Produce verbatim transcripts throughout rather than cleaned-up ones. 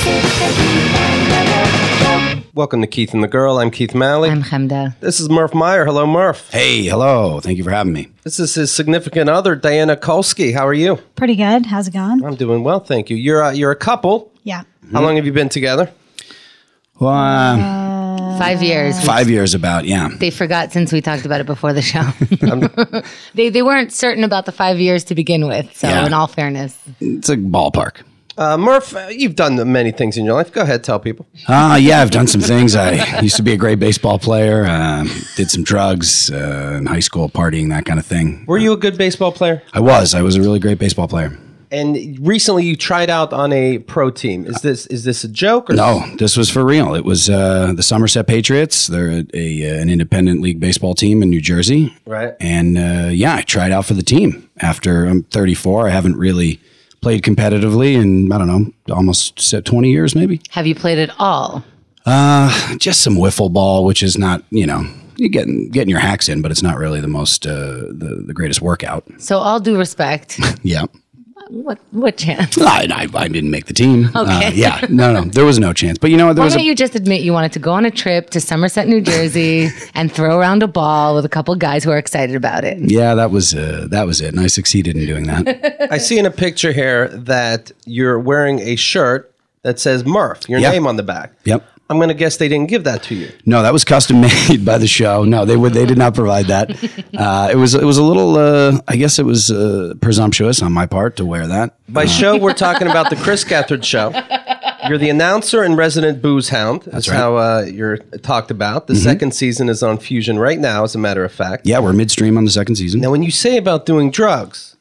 Welcome to Keith and the Girl. I'm Keith Malley. I'm Chemda. This is Murph Meyer. Hello, Murph. Hey, hello. Thank you for having me. This is his significant other, Diana Kolsky. How are you? Pretty good. How's it going? I'm doing well, thank you. You're a, you're a couple. Yeah. How long have you been together? Well, uh, Five years. five years about, yeah. They forgot since we talked about it before the show. they they weren't certain about the five years to begin with. So, Yeah. in all fairness, It's a ballpark. Uh, Murph, uh, you've done many things in your life. Go ahead, tell people. Uh, yeah, I've done some things. I used to be a great baseball player, um, did some drugs uh, in high school, partying, that kind of thing. Were you a good baseball player? I was. I was a really great baseball player. And recently you tried out on a pro team. Is this is this a joke? Or No, this was for real. It was uh, the Somerset Patriots. They're a, a, an independent league baseball team in New Jersey. Right. And uh, yeah, I tried out for the team. After I'm thirty-four, I haven't really played competitively in, I don't know, almost twenty years maybe. have you played at all? Uh, just some wiffle ball, which is not, you know, you're getting getting your hacks in, but it's not really the most uh, the the greatest workout. So, all due respect, Yeah, what what chance? I, I, I didn't make the team. Okay. Uh, yeah, no, no, there was no chance. But you know what? There Why was don't a, you just admit you wanted to go on a trip to Somerset, New Jersey, and throw around a ball with a couple guys who are excited about it? yeah, that was uh, that was it, and I succeeded in doing that. I see in a picture here that you're wearing a shirt that says Murph, your Yeah. name on the back. Yep. I'm going to guess they didn't give that to you. No, that was custom made by the show. No, they would they did not provide that. Uh, it was it was a little. Uh, I guess it was uh, presumptuous on my part to wear that. By show, we're talking about the Chris Gethard Show. You're the announcer and resident booze hound. That's right. how uh, you're talked about. The second season is on Fusion right now, as a matter of fact. Yeah, we're midstream on the second season. Now, when you say about doing drugs,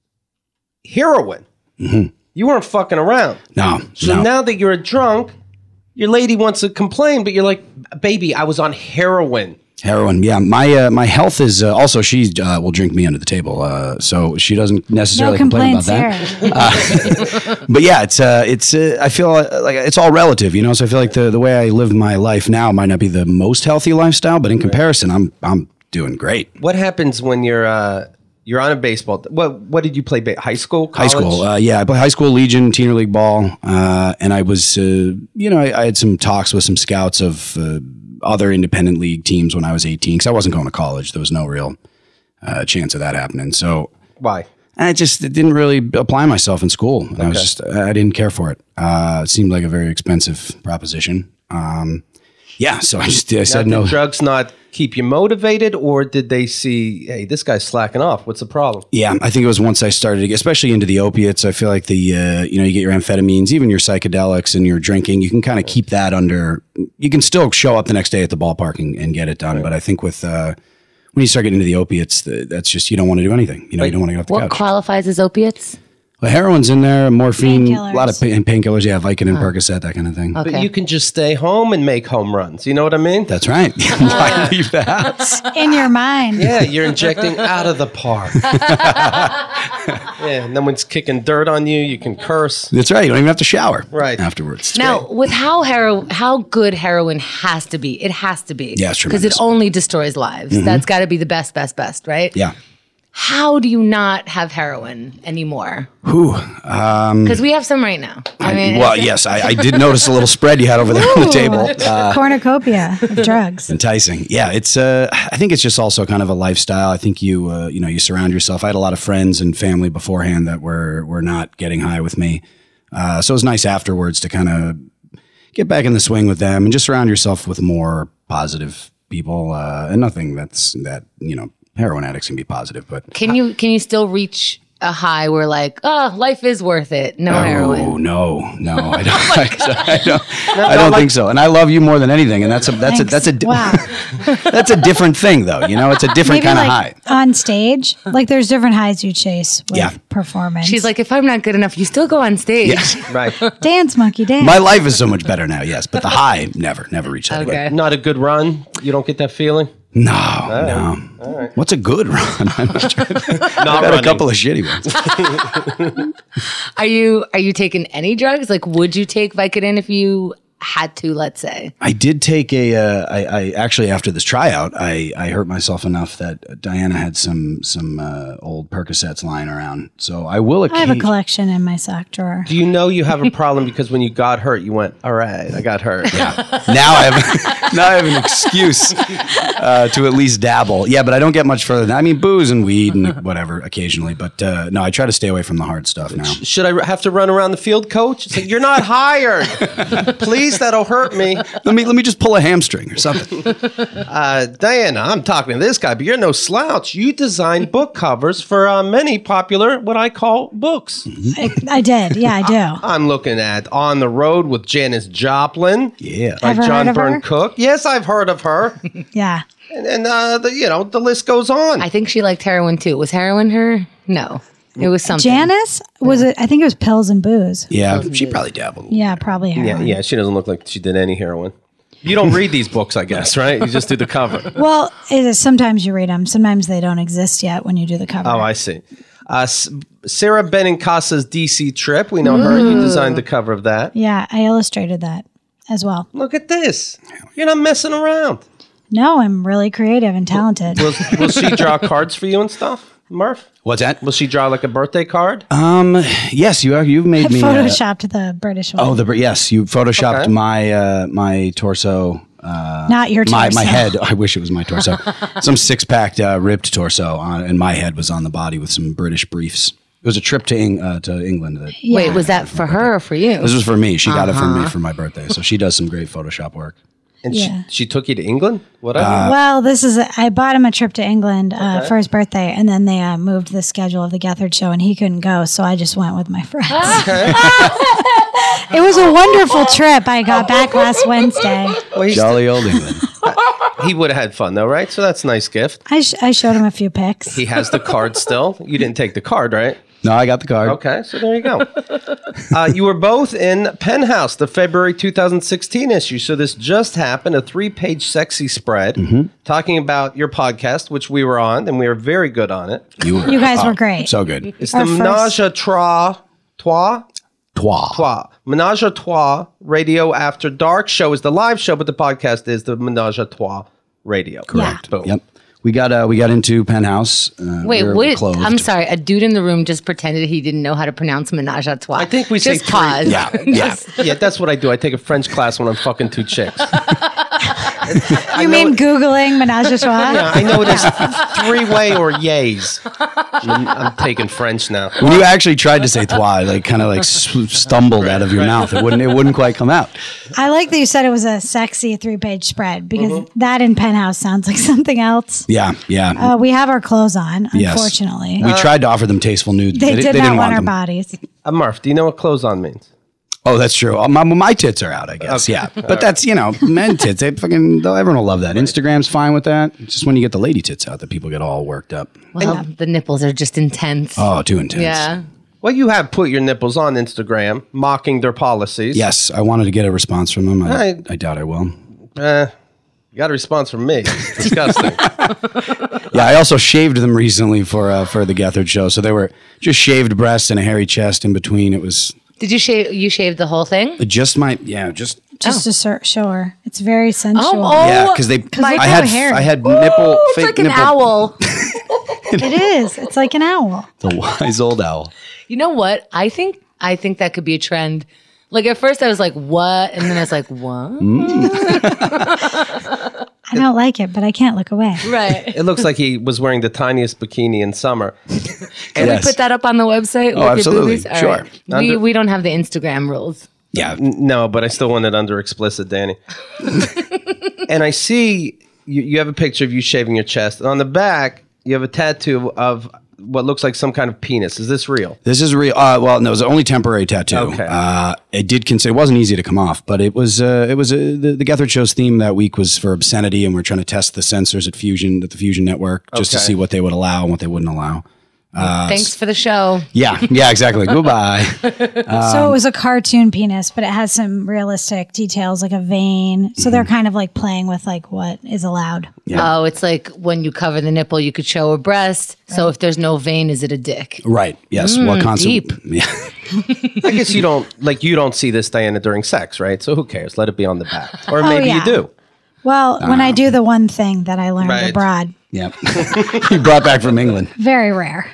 heroin, you weren't fucking around. No, So no. now that you're a drunk, your lady wants to complain, but you're like, baby, I was on heroin. Heroin, yeah. My uh, my health is uh, also she uh, will drink me under the table, uh, so she doesn't necessarily No complain about complaints that. here. But yeah, it's uh, it's uh, I feel uh, like it's all relative, you know. So I feel like the the way I live my life now might not be the most healthy lifestyle, but in comparison, I'm I'm doing great. What happens when you're uh, you're on a baseball? What what did you play? Ba- high school, college? High school, uh, yeah, I played high school Legion, Teen League ball, uh, and I was, uh, you know, I, I had some talks with some scouts of uh, other independent league teams when I was eighteen, because I wasn't going to college. There was no real uh, chance of that happening. So Why? I just didn't really apply myself in school. And I was just, I didn't care for it. Uh, it seemed like a very expensive proposition. Um, yeah, so I just I Now, said did no. drugs not keep you motivated, or did they see, hey, this guy's slacking off? What's the problem? Yeah, I think it was once I started to get, especially into the opiates. I feel like the, uh, you know, you get your amphetamines, even your psychedelics and your drinking, you can kind of keep that under, you can still show up the next day at the ballpark and, and get it done. But I think with, uh, when you start getting into the opiates, the, that's just, you don't want to do anything. You know, you don't want to get off the What couch. qualifies as opiates? Well, heroin's in there, morphine, a Painkillers. lot of pain, painkillers. Yeah, Vicodin, Percocet, that kind of thing. Okay. But you can just stay home and make home runs. You know what I mean? That's right. Why leave the house? In your mind. Yeah, you're injecting out of the park. Yeah, and then when it's kicking dirt on you, you can curse. That's right. You don't even have to shower Right. afterwards. It's Now, great. with how hero- how good heroin has to be, it has to be. Yeah, it's because it tremendous. only destroys lives. That's got to be the best, best, best, right? Yeah. How do you not have heroin anymore? Whew. Because we have some right now. I mean, Well, yes, I, I did notice a little spread you had over there on the table. Uh, Cornucopia of drugs. enticing. Yeah, it's. Uh, I think it's just also kind of a lifestyle. I think you, uh, you know, you surround yourself. I had a lot of friends and family beforehand that were were not getting high with me, uh, so it was nice afterwards to kind of get back in the swing with them and just surround yourself with more positive people. Uh, and nothing that's that you know, heroin addicts can be positive, but can you can you still reach a high where like, oh, life is worth it? No Oh heroin. no, no, I don't. I don't, I don't think so. And I love you more than anything. And that's a that's Thanks. a that's a di- Wow. that's a different thing, though. You know, it's a different Maybe kind of like high. on stage, like there's different highs you chase with Yeah. performance. She's like, if I'm not good enough, you still go on stage. Yes. Right. dance monkey dance. My life is so much better now. Yes, but the high never, never reached that. Okay. again. Not a good run. You don't get that feeling? No, no. What's a good run? I'm not sure. Not I've had running. a couple of shitty ones. Are you are you taking any drugs? Like, would you take Vicodin if you had to, let's say? I did take a. Uh, I, I actually after this tryout, I, I hurt myself enough that Diana had some some uh, old Percocets lying around. So I will. I have a occasion- collection in my sock drawer. Do you know you have a problem because when you got hurt, you went, all right, I got hurt. Yeah. now I have now I have an excuse uh, to at least dabble. Yeah, but I don't get much further than I mean booze and weed and whatever occasionally. But uh, no, I try to stay away from the hard stuff now. Should I have to run around the field, coach? It's like, you're not hired. Please, that'll hurt me. Let me let me just pull a hamstring or something. Uh, Diana, I'm talking to this guy, but you're no slouch. You designed book covers for uh, many popular, what I call books. I, I did. Yeah, I do. I'm looking at On the Road with Janis Joplin. Yeah. By Ever John heard of Byrne her? Cook. Yes, I've heard of her. Yeah. and and uh, the, you know, the list goes on. I think she liked heroin too. Was heroin her? No. It was something. Janice? Was it? I think it was pills and booze. Yeah, she probably dabbled. Yeah, probably yeah, heroin. yeah, she doesn't look like she did any heroin. You don't read these books, I guess, right? You just do the cover. Well, it is, sometimes you read them. Sometimes they don't exist yet when you do the cover. Oh, I see. Uh, S- Sarah Benincasa's D C trip. We know her. You designed the cover of that. Yeah, I illustrated that as well. Look at this. You're not messing around. No, I'm really creative and talented. Will, will she draw cards for you and stuff, Murph? What's that? Will she draw like a birthday card? Um. Yes, you are. You've made I me. uh, photoshopped the British one. oh, the yes, you photoshopped Okay. my uh, my torso. Uh, Not your my torso. my head. I wish it was my torso. Some six packed uh, ripped torso on, and my head was on the body with some British briefs. It was a trip to Eng- uh, to England. That, Yeah. Wait, was that for her or for you? This was for me. She got it for me for my birthday. So she does some great Photoshop work. And Yeah. she, she took you to England? Whatever. Well, this is, a, I bought him a trip to England uh, for his birthday, and then they uh, moved the schedule of the Gethard show, and he couldn't go, so I just went with my friends. It was a wonderful trip. I got back last Wednesday. well, he's Jolly old England. he would have had fun, though, right? So that's a nice gift. I, sh- I showed him a few pics. He has the card still. You didn't take the card, right? No, I got the card. Okay, so there you go. Uh, you were both in Penthouse, the February two thousand sixteen issue. So this just happened, a three-page sexy spread talking about your podcast, which we were on, and we were very good on it. You, were, You guys oh, were great. So good. It's Our the first- Menage a Trois, Trois, Trois. Trois. Menage a Trois Radio After Dark show is the live show, but the podcast is the Menage a Trois Radio. Correct. Boom. Yep. We got uh, we got into Penthouse. Uh, Wait, we're what? clothed. I'm sorry. A dude in the room just pretended he didn't know how to pronounce menage a trois. I think we say just three- pause. Yeah, yeah. Just- Yeah, that's what I do. I take a French class when I'm fucking two chicks. You mean Googling menage a trois? Yeah, I know it is three-way or yays. I'm, I'm taking French now. When you actually tried to say trois, like kind of like s- stumbled out of your mouth. It wouldn't it wouldn't quite come out. I like that you said it was a sexy three-page spread, because Mm-hmm. that in Penthouse sounds like something else. Yeah, yeah. Uh, we have our clothes on, Yes. unfortunately. we tried to offer them tasteful nudes. they di- did they not didn't want our them. bodies. Uh, Murph, do you know what clothes on means? Oh, that's true. Oh, my, my tits are out, I guess. Yeah, but that's you know, men tits. They fucking everyone will love that. Instagram's fine with that. It's just when you get the lady tits out that people get all worked up. Well, the nipples are just intense. Oh, too intense. yeah. Well, you have put your nipples on Instagram, mocking their policies. Yes, I wanted to get a response from them. I, I- I doubt I will. Eh, you got a response from me. It's disgusting. Yeah, I also shaved them recently for uh, for the Gethard show, so they were just shaved breasts and a hairy chest in between. It was Did you shave? You shaved the whole thing? just my yeah, just Just to ser- show her. It's very sensual. oh. yeah, because they look I how had hairy. I had nipple. It's fake like an nipple, owl. It is. It's like an owl. The wise old owl. You know what? I think I think that could be a trend. Like at first I was like, what? And then I was like, what? I don't like it, but I can't look away. Right. It looks like he was wearing the tiniest bikini in summer. Can Yes. we put that up on the website? Oh, with your absolutely. boobies? All Sure. We, Under- we don't have the Instagram rules. Yeah, No, but I still want it under explicit, Danny. And I see you, you have a picture of you shaving your chest. And on the back, you have a tattoo of what looks like some kind of penis. Is this real? this is real. Uh, well, no, it was only temporary tattoo. Okay. Uh, it did consider. It wasn't easy to come off, but it was. Uh, it was uh, the, the Gethard show's theme that week was for obscenity, and we're trying to test the censors at Fusion, at the Fusion Network, just to Okay. see what they would allow and what they wouldn't allow. Uh, Thanks for the show. Yeah, yeah, exactly. Goodbye. So it was a cartoon penis, but it has some realistic details, like a vein. So they're kind of like playing with like what is allowed. Yeah. Oh, it's like when you cover the nipple, you could show a breast. So if there's no vein, is it a dick? Right. Yes. well, constant. deep. Yeah. I guess you don't like you don't see this, Diana, during sex, right? So who cares? Let it be on the back, or Oh, maybe yeah. you do. Well, when I do the one thing that I learned Right. abroad, Yeah. You brought back from England. very rare,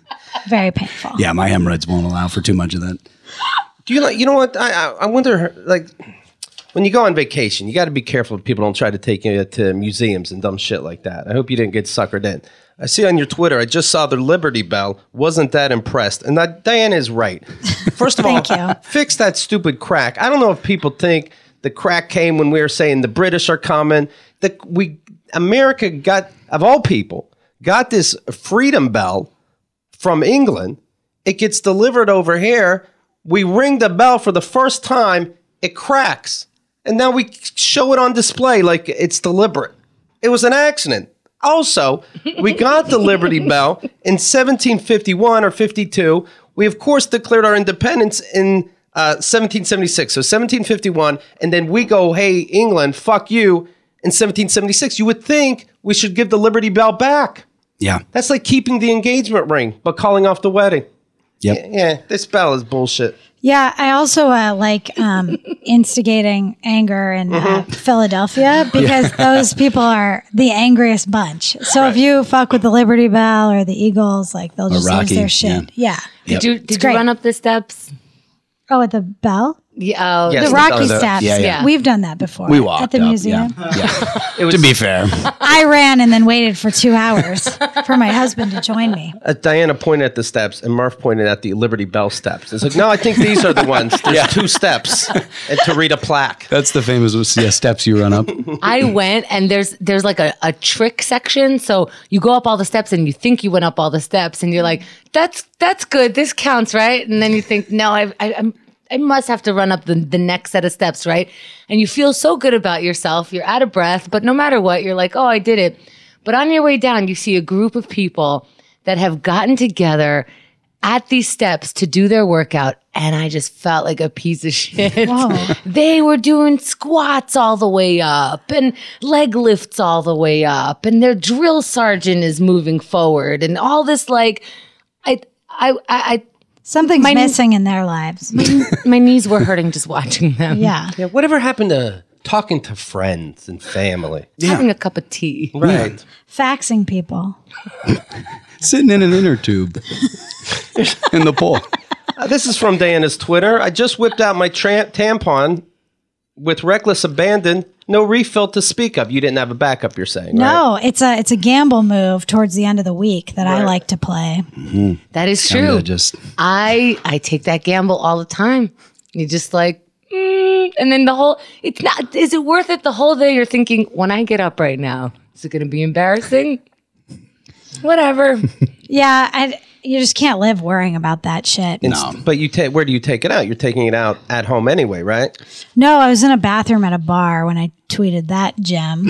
very painful. Yeah, my hemorrhoids won't allow for too much of that. Do you like? You know what? I I, I wonder, like, when you go on vacation, you got to be careful if people don't try to take you to museums and dumb shit like that. I hope you didn't get suckered in. I see on your Twitter, I just saw the Liberty Bell. Wasn't that impressed? And that, Diana is right. First of all, Thank you. fix that stupid crack. I don't know if people think the crack came when we were saying the British are coming. The, we America got, of all people, got this Freedom Bell from England. It gets delivered over here. We ring the bell for the first time. It cracks. And now we show it on display like it's deliberate. It was an accident. Also, we got the Liberty Bell in seventeen fifty-one or fifty-two. We, of course, declared our independence in uh, seventeen seventy-six. So seventeen fifty-one. And then we go, hey, England, fuck you, in seventeen seventy-six. You would think we should give the Liberty Bell back. Yeah. That's like keeping the engagement ring, but calling off the wedding. Yep. Yeah, this bell is bullshit. Yeah, I also uh, like um, instigating anger in uh, Philadelphia because those people are the angriest bunch. So if you fuck with the Liberty Bell or the Eagles, like they'll just Rocky, lose their shit. Yeah. Did you did you great. run up the steps? Oh, at the bell? Yeah. Oh, Yes. The the- Rocky the- steps. yeah, yeah. We've done that before. We walked at the up, museum. Yeah. yeah. It was, To be fair. I ran and then waited for two hours for my husband to join me. uh, Diana pointed at the steps, and Murph pointed at the Liberty Bell steps. It's like, no, I think these are the ones. There's two steps, and to read a plaque. That's the famous yeah, steps you run up. I went and there's there's like a, a trick section. So you go up all the steps and you think you went up all the steps and you're like, that's that's good. This counts, right? And then you think, no, I, I, I'm I must have to run up the, the next set of steps, right? And you feel so good about yourself. You're out of breath, but no matter what, you're like, oh, I did it. But on your way down, you see a group of people that have gotten together at these steps to do their workout. And I just felt like a piece of shit. Whoa. They were doing squats all the way up and leg lifts all the way up. And their drill sergeant is moving forward and all this like, I, I, I, Something's My- missing in their lives. I my knees were hurting just watching them. Yeah. Yeah, whatever happened to talking to friends and family? Having a cup of tea. Right. Faxing people. Sitting in an inner tube in the pool. Uh, this is from Diana's Twitter. I just whipped out my tra- tampon with reckless abandon. No refill to speak of. You didn't have a backup, you're saying, right? No, it's a it's a gamble move towards the end of the week that I Right. like to play. That is Time true. to just I I take that gamble all the time. You just like, mm, and then the whole. It's not. Is it worth it? The whole day you're thinking, when I get up right now, is it going to be embarrassing? Whatever. Yeah, I, you just can't live worrying about that shit. Inst- But you take where do you take it out? You're taking it out at home anyway, right? No, I was in a bathroom at a bar when I tweeted that gem.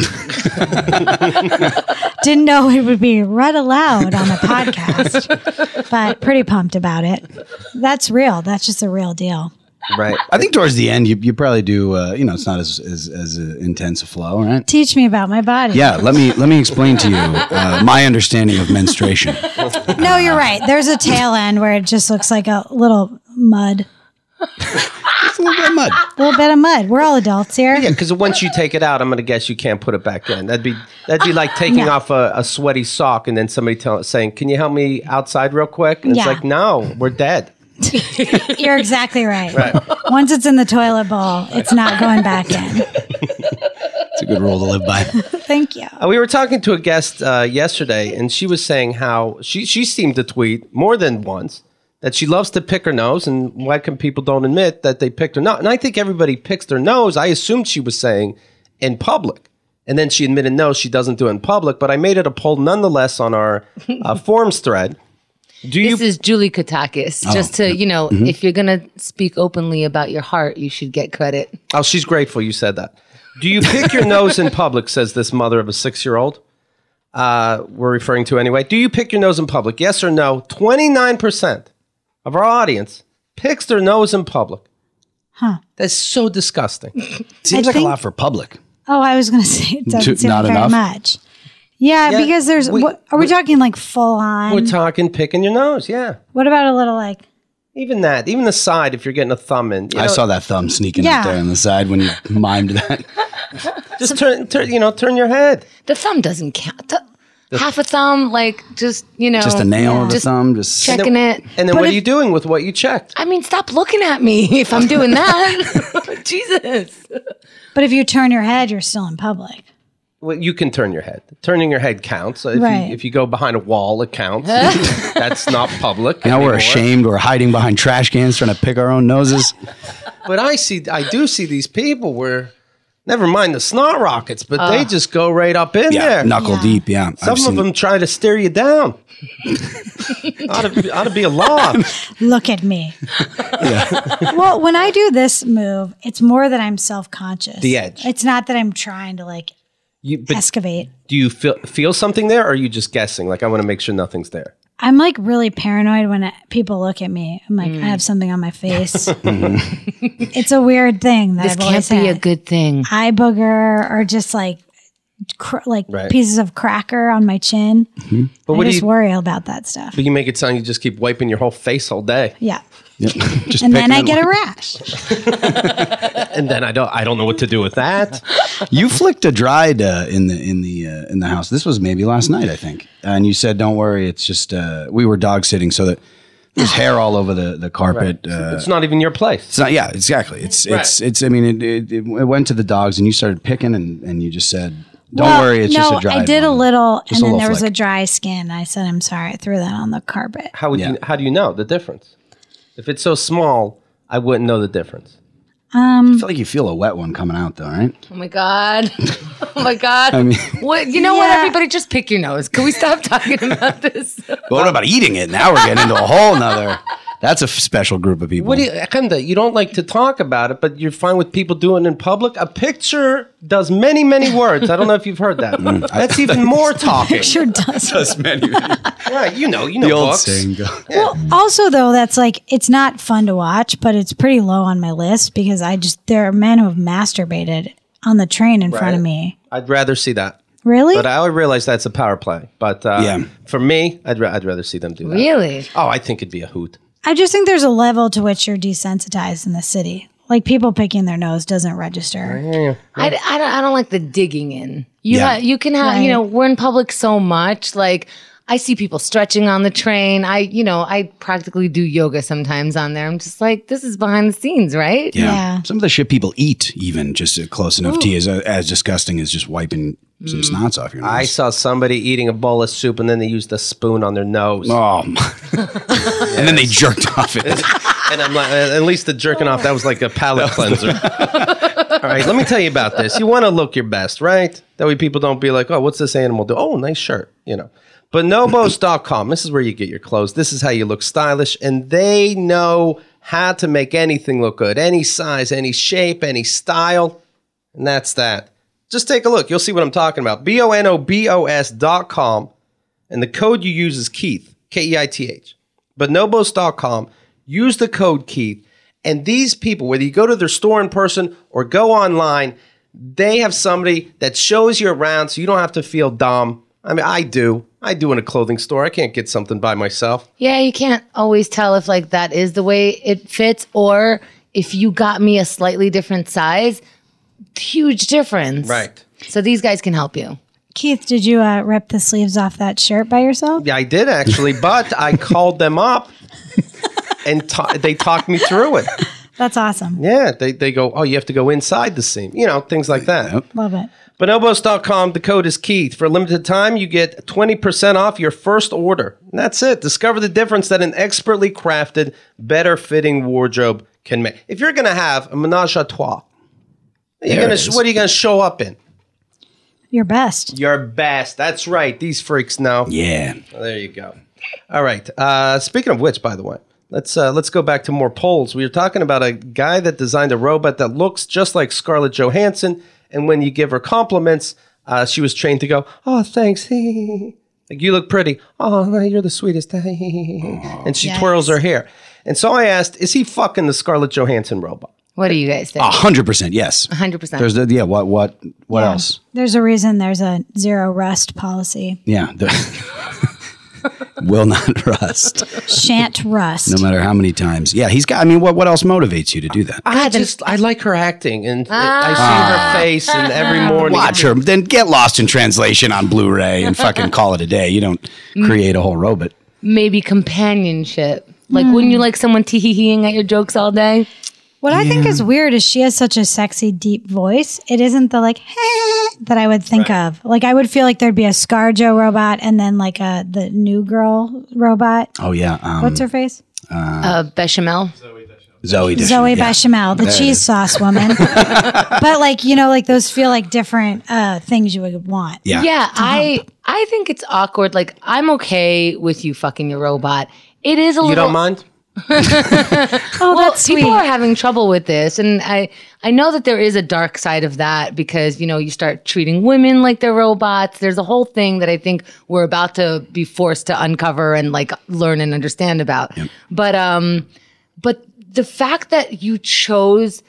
Didn't know it would be read aloud on the podcast, but pretty pumped about it. That's real. That's just a real deal. Right. I think towards the end you, you probably do uh, you know, it's not as as, as uh, intense a flow, right? Teach me about my body. Yeah, let me let me explain to you uh, my understanding of menstruation. No, you're right. There's a tail end where it just looks like a little mud. It's a little bit of mud. A little bit of mud. We're all adults here. Yeah, because once you take it out, I'm going to guess you can't put it back in. That'd be that'd be like taking No. off a, a sweaty sock and then somebody tell, saying, "Can you help me outside real quick?" And Yeah. it's like, "No, we're dead." You're exactly right. Once it's in the toilet bowl, it's not going back in. It's a good rule to live by. Thank you. Uh, we were talking to a guest uh, yesterday, and she was saying how she she seemed to tweet more than once that she loves to pick her nose, and why can people don't admit that they picked her nose? And I think everybody picks their nose. I assumed she was saying in public, and then she admitted no, she doesn't do it in public. But I made it a poll nonetheless on our uh, forums thread. Do you? This is Julie Katakis. Just to, you know, if you're going to speak openly about your heart, you should get credit. Oh, she's grateful you said that. Do you pick your nose in public? Says this mother of a six-year-old. uh, we're referring to anyway. Do you pick your nose in public? Yes or no? twenty-nine percent of our audience picks their nose in public. Huh. That's so disgusting. Seems I like think- a lot for public. Oh, I was going to say it doesn't Too- seem not very enough? much. Yeah, Yeah, because there's. we- what, are we, we- talking like full on? We're talking picking your nose, yeah. What about a little like? Even that, even the side, if you're getting a thumb in. You I know, saw that thumb sneaking Yeah. up there on the side when you mimed that. Just turn, turn, you know, turn your head. The thumb doesn't count. Th- Half a thumb, like just you know, Just a nail of the just thumb. Just checking it. And then But what if- are you doing with what you checked? I mean, stop looking at me if I'm doing that. Jesus. But if you turn your head, you're still in public. Well, you can turn your head. Turning your head counts. If, Right. you, if you go behind a wall, it counts. That's not public. Now we're anymore. ashamed. We're hiding behind trash cans trying to pick our own noses. But I see, I do see these people where, never mind the snot rockets, but they just go right up in Yeah, there. knuckle Yeah. deep. Yeah, Some I've of seen- them try to stare you down. ought, to, ought to be a law. Look at me. Well, when I do this move, it's more that I'm self-conscious. The edge. It's not that I'm trying to like You, but excavate. do you feel feel something there, or are you just guessing? Like, I want to make sure nothing's there. I'm like really paranoid when I, people look at me. I'm like, I have something on my face. It's a weird thing that This I've can't always be a had. good thing. Eye booger or just like cr- like Right. pieces of cracker on my chin. But I what do just you? worry about that stuff. But you make it sound you just keep wiping your whole face all day, Yeah. Yep. Just And then picking I it get a like- rash. and then I don't. I don't know what to do with that. You flicked a dried uh, in the in the uh, in the house. This was maybe last night, I think. And you said, "Don't worry, it's just uh, we were dog sitting, so that there's hair all over the the carpet." Uh, It's not even your place. it's not. Yeah, exactly. It's Right. it's it's. I mean, it, it, it went to the dogs, and you started picking, and, and you just said, "Don't Well, worry, it's no, just a dried." I did a one." little, Just and a then little there was a flick. dry skin. I said, I'm sorry. I threw that on the carpet. How would Yeah. you? How do you know the difference? If it's so small, I wouldn't know the difference. I feel like you feel a wet one coming out, though, right? Oh my god. Oh my god. I mean- what? You know what? Yeah. Everybody, just pick your nose. Can we stop talking about this? But what about eating it? Now we're getting into a whole nother. That's a f- special group of people. What do you, Akanda, you don't like to talk about it, but you're fine with people doing it in public? A picture does many, many words. I don't know if you've heard that. Mm, That's even more talking. Sure does. Does many, many. Right, you know, you know The old books. saying. Go. Well, also though, that's like it's not fun to watch, but it's pretty low on my list because I just there are men who have masturbated on the train in front of Right. me. I'd rather see that. Really? But I realize that's a power play. But uh, Yeah. for me, I'd, ra- I'd rather see them do that. Really? Oh, I think it'd be a hoot. I just think there's a level to which you're desensitized in the city. Like people picking their nose doesn't register. I, I, don't, I don't like the digging in. You Yeah. ha- you can have, Right. you know, we're in public so much. Like, I see people stretching on the train. I, you know, I practically do yoga sometimes on there. I'm just like, this is behind the scenes, right? Yeah. Yeah. Some of the shit people eat, even just uh, close enough to you, is uh, as disgusting as just wiping some snots off your nose. I saw somebody eating a bowl of soup and then they used a spoon on their nose. Oh, my. And then they jerked off it. And I'm like, uh, at least the jerking off, that was like a palate cleanser. All right, let me tell you about this. You want to look your best, right? That way people don't be like, oh, what's this animal do? Oh, nice shirt, you know. But Nobos dot com, this is where you get your clothes. This is how you look stylish. And they know how to make anything look good. Any size, any shape, any style. And that's that. Just take a look. You'll see what I'm talking about. B O N O B O S dot com. And the code you use is Keith, K E I T H. But Nobos dot com, use the code Keith. And these people, whether you go to their store in person or go online, they have somebody that shows you around so you don't have to feel dumb. I mean, I do. I do in a clothing store. I can't get something by myself. Yeah, you can't always tell if like that is the way it fits or if you got me a slightly different size, huge difference. Right. So these guys can help you. Keith, did you uh, rip the sleeves off that shirt by yourself? Yeah, I did actually, but I called them up and ta- they talked me through it. That's awesome. Yeah, they, they go, oh, you have to go inside the seam. You know, things like that. Yep. Love it. Bonobos dot com, the code is Keith. For a limited time, you get twenty percent off your first order. And that's it. Discover the difference that an expertly crafted, better fitting wardrobe can make. If you're going to have a menage a trois, you're There gonna, it is. what are you going to show up in? Your best. Your best. That's right. These freaks know. Yeah. Well, there you go. All right. Uh, speaking of which, by the way, let's uh, let's go back to more polls. We were talking about a guy that designed a robot that looks just like Scarlett Johansson, and when you give her compliments, uh, she was trained to go, oh, thanks. Like, you look pretty. Oh, no, you're the sweetest. And she Yes. twirls her hair. And so I asked, is he fucking the Scarlett Johansson robot? What do you guys think? A hundred percent, yes. A hundred percent. There's the, yeah. What what what Yeah. else? There's a reason there's a zero rust policy. Yeah, the, will not rust, Shan't rust. no matter how many times. Yeah, he's got. I mean, what what else motivates you to do that? I just, I like her acting. And I see her face and every morning. Watch her, then get lost in translation on Blu-ray and fucking call it a day. You don't create a whole robot. Maybe companionship. Like, wouldn't you like someone tee-hee-heeing at your jokes all day? What I think is weird is she has such a sexy, deep voice. It isn't the like that I would think of. Like I would feel like there'd be a ScarJo robot and then like a the new girl robot. Oh yeah. Um, What's her face? Uh, bechamel. Zoe Deschanel, Zoe yeah. Bechamel, the There it cheese is. sauce woman. But like you know, like those feel like different uh, things you would want. Yeah. Yeah, I I think it's awkward. Like, I'm okay with you fucking your robot. It is a You little. don't mind? Oh, Well, that's sweet. people are having trouble with this, and I I know that there is a dark side of that because you know you start treating women like they're robots. There's a whole thing that I think we're about to be forced to uncover and like learn and understand about. But um, but the fact that you chose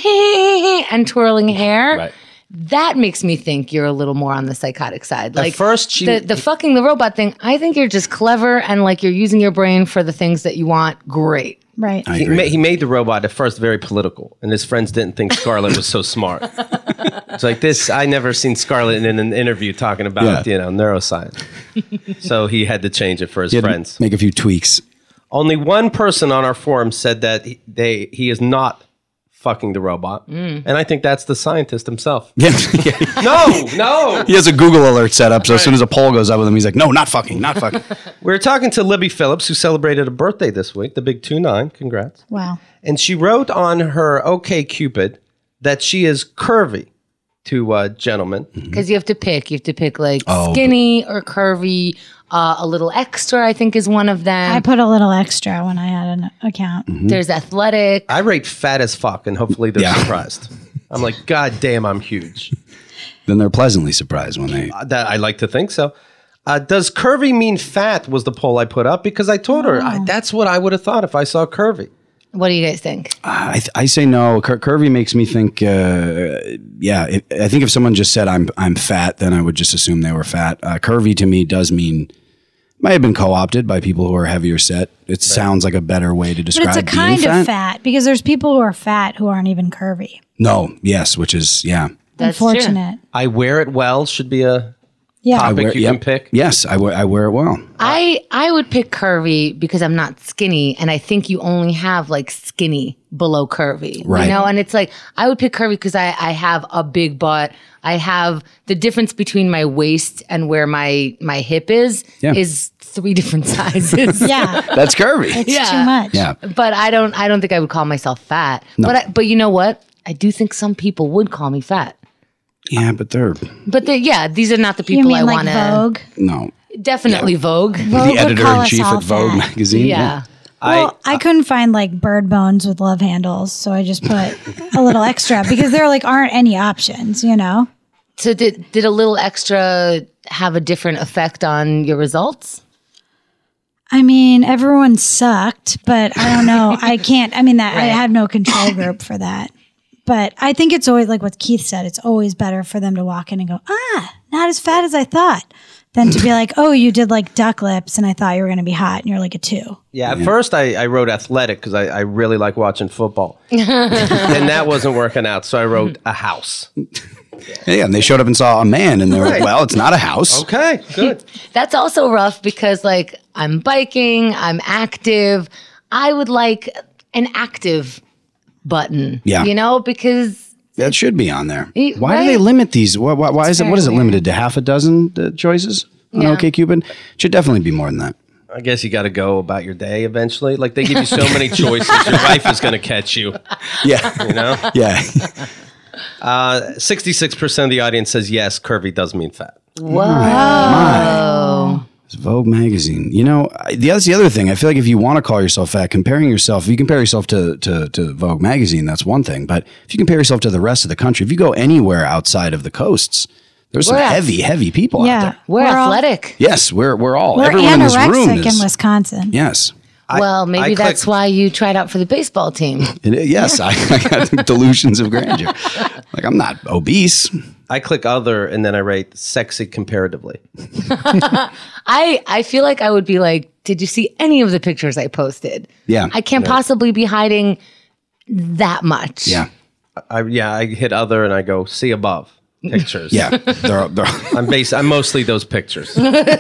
and twirling hair. Right. That makes me think you're a little more on the psychotic side. Like first she- the, the fucking the robot thing, I think you're just clever and like you're using your brain for the things that you want. Great. Right. I He, agree. ma- he made the robot at first very political, and his friends didn't think Scarlett was so smart. It's like this. I never seen Scarlett in an interview talking about Yeah. you know neuroscience. So he had to change it for his He had to friends. make a few tweaks. Only one person on our forum said that he, they he is not fucking the robot, and I think that's the scientist himself. Yeah. No, no. He has a Google alert set up, so as soon as a poll goes up with him, he's like, "No, not fucking, not fucking." We were talking to Libby Phillips, who celebrated a birthday this week, the big two nine. Congrats. Wow. And she wrote on her OkCupid that she is curvy to uh, gentlemen. Because you have to pick. You have to pick like Oh, skinny or curvy. Uh, a little extra, I think, is one of them. I put a little extra when I had an account. There's athletic. I rate fat as fuck, and hopefully they're Yeah. surprised. I'm like, God damn, I'm huge. Then they're pleasantly surprised when they. Uh, That I like to think so. Uh, does curvy mean fat? Was the poll I put up because I told her I, that's what I would have thought if I saw curvy. What do you guys think? I, th- I say no. Cur- curvy makes me think. Uh, yeah, it, I think if someone just said I'm I'm fat, then I would just assume they were fat. Uh, curvy to me does mean might have been co-opted by people who are heavier set. It sounds like a better way to But describe it's a being kind fat. of fat because there's people who are fat who aren't even curvy. No, yes, which is yeah. That's true. Unfortunate. I wear it well should be a Yeah. topic wear- you yep. can pick. Yes, I wear I wear it well. I I would pick curvy because I'm not skinny, and I think you only have like skinny below curvy, Right. you know. And it's like I would pick curvy because I I have a big butt. I have the difference between my waist and where my my hip is Yeah. is three different sizes. Yeah. That's curvy. It's Yeah. too much. Yeah. But I don't I don't think I would call myself fat. But I, but you know what? I do think some people would call me fat. Yeah, but they're But they, yeah, these are not the You people mean I like want to. Vogue? no. Definitely Vogue. Vogue The would editor call in us chief all at Vogue fat. magazine. Yeah. Well, I, couldn't find like bird bones with love handles, so I just put a little extra because there like aren't any options, you know? So did did a little extra have a different effect on your results? I mean, everyone sucked, but I don't know. I can't. I mean, that I had no control group for that. But I think it's always like what Keith said. It's always better for them to walk in and go, ah, not as fat as I thought, than to be like, oh, you did like duck lips, and I thought you were going to be hot, and you're like a two. Yeah, at first I, I wrote athletic because I, I really like watching football. And that wasn't working out, so I wrote a house. Yeah, and they showed up and saw a man, and they're Right. like, "Well, it's not a house." Okay, good. That's also rough because like I'm biking, I'm active. I would like an active button. Yeah. You know, because That should be on there. E- Why do they right? limit these? Why, why, why is it? very What is it weird. limited to? Half a dozen uh, choices on Yeah. OkCupid? Should definitely be more than that. I guess you got to go about your day eventually. Like they give you so many choices, your wife is going to catch you. Yeah, You know, yeah. uh, sixty-six percent of the audience says yes, curvy does mean fat. whoa. It's Vogue magazine. You know, I- the that's the other thing. I feel like if you want to call yourself fat, comparing yourself, if you compare yourself to, to to Vogue magazine, that's one thing. But if you compare yourself to the rest of the country, if you go anywhere outside of the coasts, There's some We're ath- heavy, heavy people out Yeah. there. We're, all- athletic. Yes, we're we're all We're everyone in this room anorexic is. in Wisconsin. Yes. well, I maybe that's click- why you tried out for the baseball team. It, yes, I, I got delusions of grandeur. Like I'm not obese. I click other and then I rate sexy comparatively. I I feel like I would be like, did you see any of the pictures I posted? Yeah. I can't possibly be hiding that much. Yeah. I yeah, I hit other and I go see above pictures. Yeah. They're, they're, I'm base I'm mostly those pictures.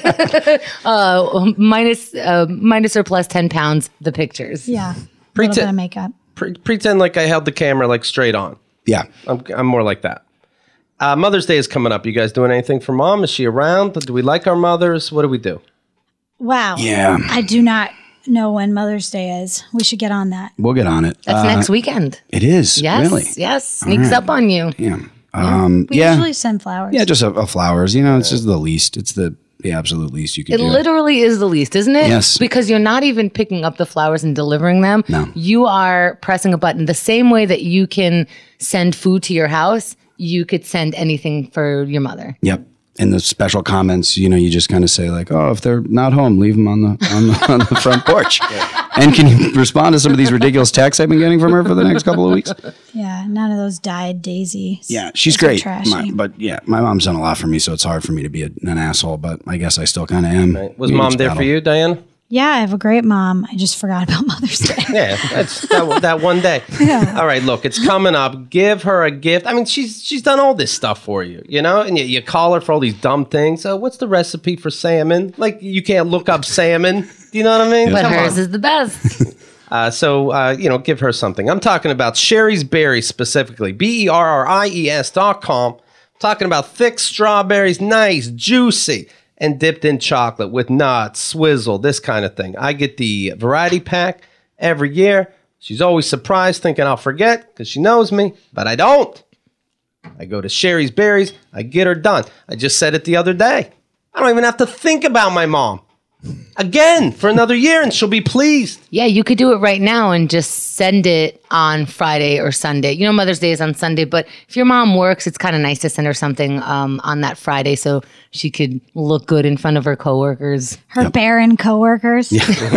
Uh, minus uh, minus or plus ten pounds. The pictures. Yeah. A Pretend- little bit of makeup. Pre- pretend like I held the camera like straight on. yeah. I'm I'm more like that. Uh, Mother's Day is coming up. You guys doing anything for mom? Is she around? Do we like our mothers? What do we do? Wow. Yeah. I do not know when Mother's Day is. We should get on that. We'll get on it. That's Uh, next weekend. It is. Yes. Really? Yes. Sneaks right. up on you. Yeah. Um, We yeah. usually send flowers. yeah. Just a, a flowers. You know, it's just the least. It's the, the absolute least you can It do. literally is the least, isn't it? Yes. Because you're not even picking up the flowers and delivering them. No. You are pressing a button. The same way that you can send food to your house, you could send anything for your mother. Yep. In the special comments, you know, you just kind of say like, "Oh, if they're not home, leave them on the on the, on the front porch." And can you respond to some of these ridiculous texts I've been getting from her for the next couple of weeks? Yeah, none of those dyed daisy. Yeah, she's Those are great. trashy. My- but yeah, my mom's done a lot for me, so it's hard for me to be a, an asshole. But I guess I still kind of am. Was We mom each there battle. for you, Diana? Yeah, I have a great mom. I just forgot about Mother's Day. Yeah, that's that, that one day. All right, look, it's coming up. Give her a gift. I mean, she's she's done all this stuff for you, you know, and you, you call her for all these dumb things. So, what's the recipe for salmon? Like, you can't look up salmon. Do you know what I mean? But Come hers on. is the best. Uh, so, uh, you know, give her something. I'm talking about Sherry's Berries specifically. B E R R I E S dot com. I'm talking about thick strawberries, nice, juicy, and dipped in chocolate with nuts, swizzle, this kind of thing. I get the variety pack every year. She's always surprised, thinking I'll forget because she knows me, but I don't. I go to Sherry's Berries. I get her done. I just said it the other day. I don't even have to think about my mom again for another year, and she'll be pleased. Yeah, you could do it right now and just send it on Friday or Sunday. You know, Mother's Day is on Sunday, but if your mom works, it's kind of nice to send her something um, on that Friday so she could look good in front of her coworkers. Her barren coworkers.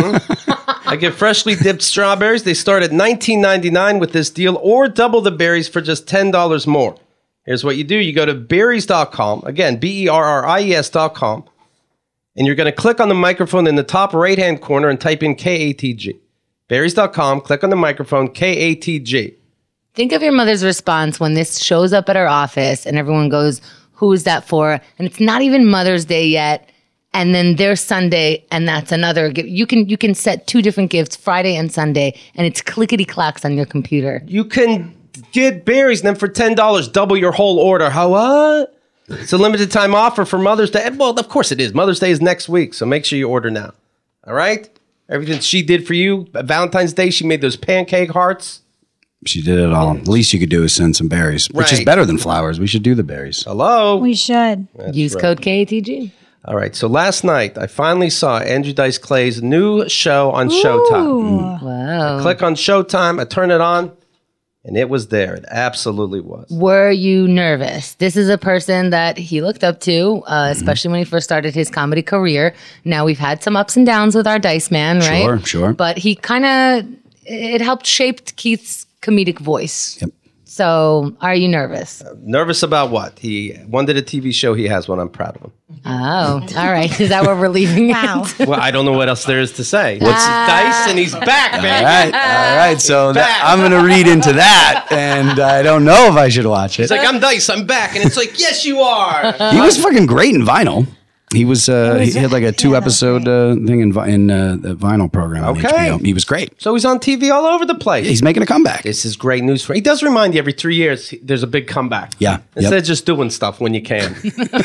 I get freshly dipped strawberries. They start at nineteen ninety-nine with this deal, or double the berries for just ten dollars more. Here's what you do. You go to berries dot com. Again, B E R R I E S dot com. And you're going to click on the microphone in the top right-hand corner and type in K A T G. berries dot com. Click on the microphone, K A T G. Think of your mother's response when this shows up at her office and everyone goes, who is that for? And it's not even Mother's Day yet. And then there's Sunday, and that's another gift. You can you can set two different gifts, Friday and Sunday, and it's clickety clacks on your computer. You can get berries, and then for ten dollars, double your whole order. How what? It's a limited time offer for Mother's Day. Well, of course it is. Mother's Day is next week, so make sure you order now. All right? Everything she did for you, Valentine's Day, she made those pancake hearts. She did it all. The least you could do is send some berries, which is Right. better than flowers. We should do the berries. Hello? We should. Use code K A T G. All right, so last night, I finally saw Andrew Dice Clay's new show on Showtime. Ooh. Wow. Click on Showtime, I turn it on, and it was there. It absolutely was. Were you nervous? This is a person that he looked up to, uh, especially when he first started his comedy career. Now we've had some ups and downs with our Dice Man, right? Sure, sure. But he kind of, it helped shape Keith's comedic voice. Yep. So are you nervous? Nervous about what? He wanted a T V show. He has one. I'm proud of him. Oh, all right. Is that what we're leaving it? Wow. Well, I don't know what else there is to say. What's Dice, and he's back, All man. right, all right. So that, back. I'm going to read into that, and I don't know if I should watch it. It's like, I'm Dice, I'm back. And it's like, yes, you are. He was fucking great in Vinyl. He was, uh, was- he had like a two yeah, that was episode uh, thing in, Vi- in uh, the Vinyl program on Okay. H B O. He was great. So he's on T V all over the place. He's making a comeback. This is great news for He does remind you every three years he- there's a big comeback. Yeah, Instead yep. of just doing stuff when you can.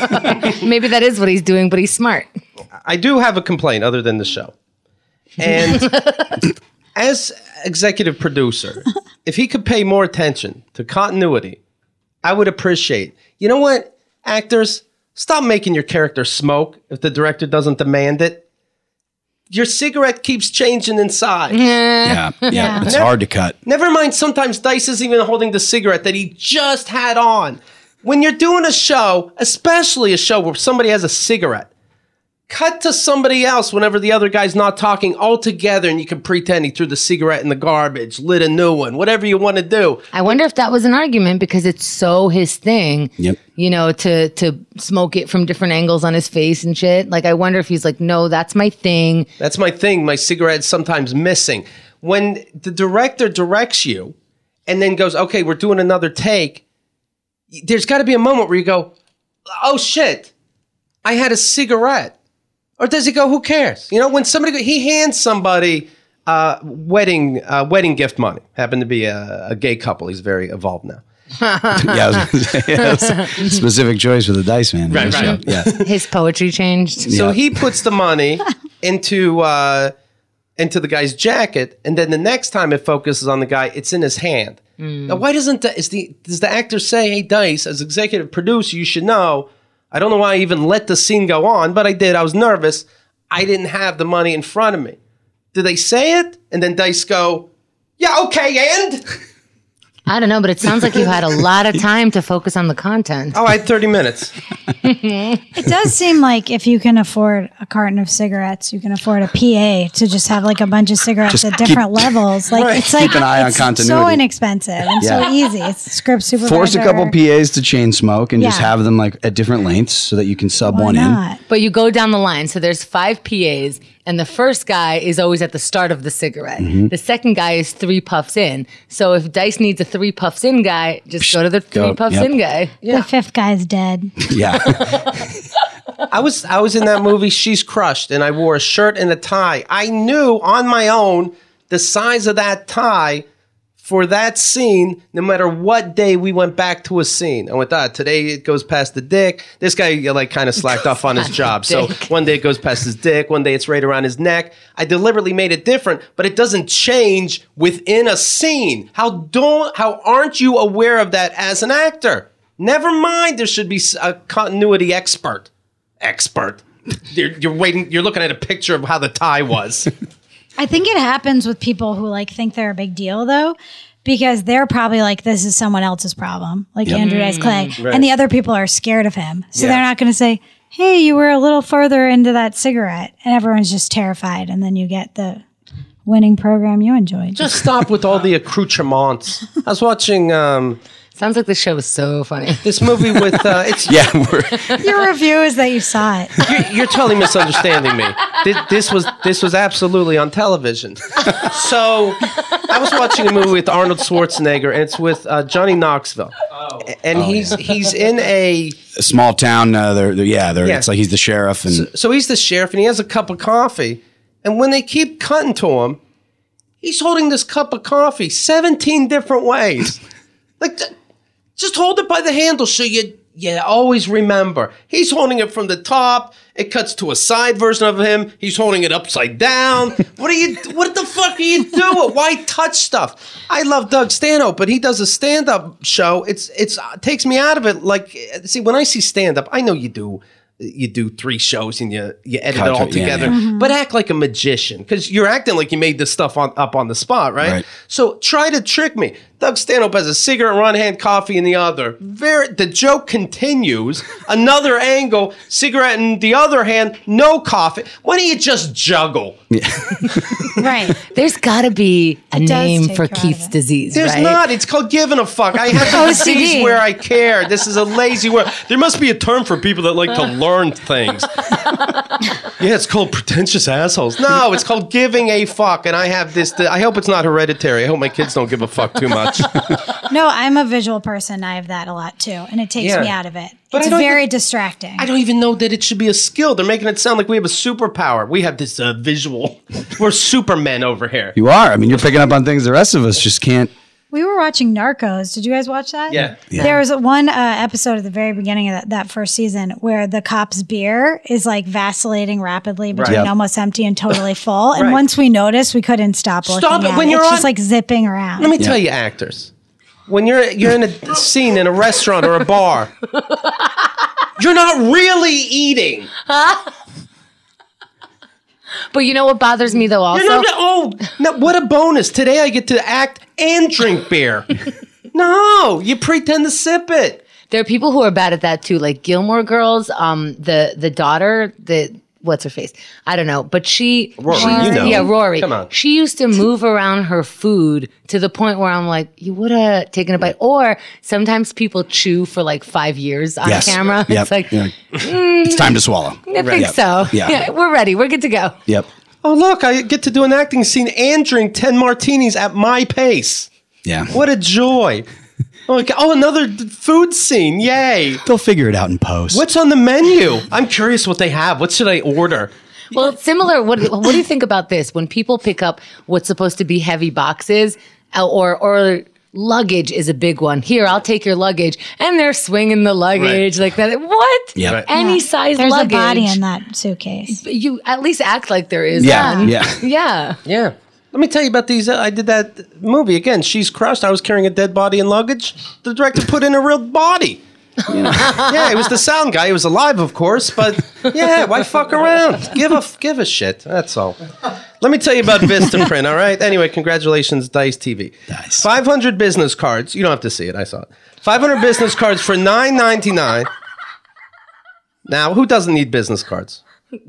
Maybe that is what he's doing, but he's smart. I do have a complaint other than the show. And as executive producer, if he could pay more attention to continuity, I would appreciate. You know what, actors? Stop making your character smoke if the director doesn't demand it. Your cigarette keeps changing inside. Yeah, yeah. Yeah. It's hard to cut. Never mind, sometimes Dice isn't even holding the cigarette that he just had on. when you're doing a show, especially a show where somebody has a cigarette, cut to somebody else whenever the other guy's not talking altogether, and you can pretend he threw the cigarette in the garbage, lit a new one, whatever you want to do. I wonder if that was an argument because it's so his thing, Yep. you know, to to smoke it from different angles on his face and shit. Like, I wonder if he's like, no, that's my thing. That's my thing. My cigarette's sometimes missing. When the director directs you and then goes, okay, we're doing another take, there's got to be a moment where you go, oh, shit, I had a cigarette. Or does he go, who cares? You know, when somebody, he hands somebody uh, wedding uh, wedding gift money. Happened to be a, a gay couple. He's very evolved now. yeah, I was gonna say, yeah, it was a specific choice for the Dice Man. Right, right. Yeah. His poetry changed. So Yeah. he puts the money into uh, into the guy's jacket, and then the next time it focuses on the guy, it's in his hand. Now, why doesn't the, is the does the actor say, "Hey, Dice, as executive producer, you should know"? I don't know why I even let the scene go on, but I did. I was nervous. I didn't have the money in front of me. Do they say it? And then Dice go, yeah, okay, and? I don't know, but it sounds like you had a lot of time to focus on the content. Oh, I had thirty minutes. It does seem like if you can afford a carton of cigarettes, you can afford a P A to just have like a bunch of cigarettes Just at keep- different levels. Like Right. it's like Keep an eye on it's so continuity. inexpensive and Yeah. so easy. It's script supervisor. Force a couple P As to chain smoke and just Yeah. have them like at different lengths so that you can sub Why one not? But you go down the line. So there's five P As, and the first guy is always at the start of the cigarette. Mm-hmm. The second guy is three puffs in. So if Dice needs a three puffs in guy, just go to the Go, three puffs yep. in guy. The fifth guy's dead. in. Yeah. I was I was in that movie, She's Crushed, and I wore a shirt and a tie. I knew on my own the size of that tie for that scene, no matter what day we went back to a scene. I went, ah, today it goes past the dick. This guy like kind of slacked off on his job. So dick. one day it goes past his dick, one day it's right around his neck. I deliberately made it different, but it doesn't change within a scene. How don't how aren't you aware of that as an actor? Never mind, there should be a continuity expert. Expert. You're, you're waiting, you're looking at a picture of how the tie was. I think it happens with people who like think they're a big deal though, because they're probably like, this is someone else's problem, like Andrew Dice Clay. Right. And the other people are scared of him. So Yeah. they're not going to say, hey, you were a little further into that cigarette. And everyone's just terrified. And then you get the winning program you enjoyed. Just stop with all the accoutrements. I was watching um, Sounds like this show was so funny. this movie with, uh, it's Yeah. We're, Your review is that you saw it. You're, you're totally misunderstanding me. This, this was this was absolutely on television. So I was watching a movie with Arnold Schwarzenegger, and it's with uh, Johnny Knoxville, and he's he's in a a small town. Uh, they're, they're yeah. They're, Yeah. It's like he's the sheriff and so he's the sheriff, and he has a cup of coffee, and when they keep cutting to him, he's holding this cup of coffee seventeen different ways, like. th- Just hold it by the handle so you you always remember. He's holding it from the top. It cuts to a side version of him. He's holding it upside down. What are you? What the fuck are you doing? Why touch stuff? I love Doug Stanhope, but he does a stand-up show. It's it's it takes me out of it. Like, see, when I see stand-up, I know you do. You do three shows and you you edit Cut it all it, yeah, together, yeah. but act like a magician because you're acting like you made this stuff on, up on the spot, right? Right. So try to trick me. Doug Stanhope has a cigarette in one hand, coffee in the other. Very, the joke continues. Another angle, cigarette in the other hand, no coffee. Why don't you just juggle? Right. There's got to be a does name take for you out of Keith's it. disease, There's right? not. It's called giving a fuck. I have O to C D. seize where I care. This is a lazy word. There must be a term for people that like to learn things. Yeah, it's called pretentious assholes. No, it's called giving a fuck. And I have this. I hope it's not hereditary. I hope my kids don't give a fuck too much. No, I'm a visual person. I have that a lot too. And it takes Yeah. me out of it. But I It's don't very even- distracting. I don't even know that it should be a skill. They're making it sound like we have a superpower. We have this uh, visual. We're supermen over here. you are. I mean, you're picking up on things the rest of us just can't. We were watching Narcos. Did you guys watch that? Yeah. Yeah. There was one uh, episode at the very beginning of that, that first season where the cop's beer is like vacillating rapidly between Yep. almost empty and totally full. And Right. once we noticed, we couldn't stop looking Stop it at when it. you're It's on- just like zipping around. Let me tell you, actors, when you're you're in a scene in a restaurant or a bar, you're not really eating. But you know what bothers me though also? You're not. Oh, no, what a bonus! Today I get to act and drink beer. No, you pretend to sip it. There are people who are bad at that too, like Gilmore Girls. Um, the the daughter, the what's her face? I don't know, but she, Rory, she you know. yeah, Rory. Come on. She used to move around her food to the point where I'm like, you would have taken a bite. Or sometimes people chew for like five years on Yes. camera. Yep. It's like, You're like, it's time to swallow. I think Yep. so. Yeah. Yeah, we're ready. We're good to go. Yep. Oh, look, I get to do an acting scene and drink ten martinis at my pace. Yeah. What a joy. Oh, okay. Oh, another d- food scene. Yay. They'll figure it out in post. What's on the menu? I'm curious what they have. What should I order? Well, it's similar. What What do you think about this? When people pick up what's supposed to be heavy boxes, uh, or or luggage is a big one. Here, I'll take your luggage, and they're swinging the luggage like that. What? Yeah. Right. Any Yeah. size There's luggage. a body in that suitcase. You at least act like there is. Yeah. one. Yeah. Yeah. Yeah. Let me tell you about these. Uh, I did that movie again. She's Crushed. I was carrying a dead body in luggage. The director put in a real body. Yeah, it was the sound guy. He was alive, of course, but yeah, why fuck around? Give a give a shit. That's all. Let me tell you about Vistaprint. All right. Anyway, congratulations, Dice T V. Nice. Five hundred business cards. You don't have to see it. I saw it. Five hundred business cards for nine ninety nine. Now, who doesn't need business cards?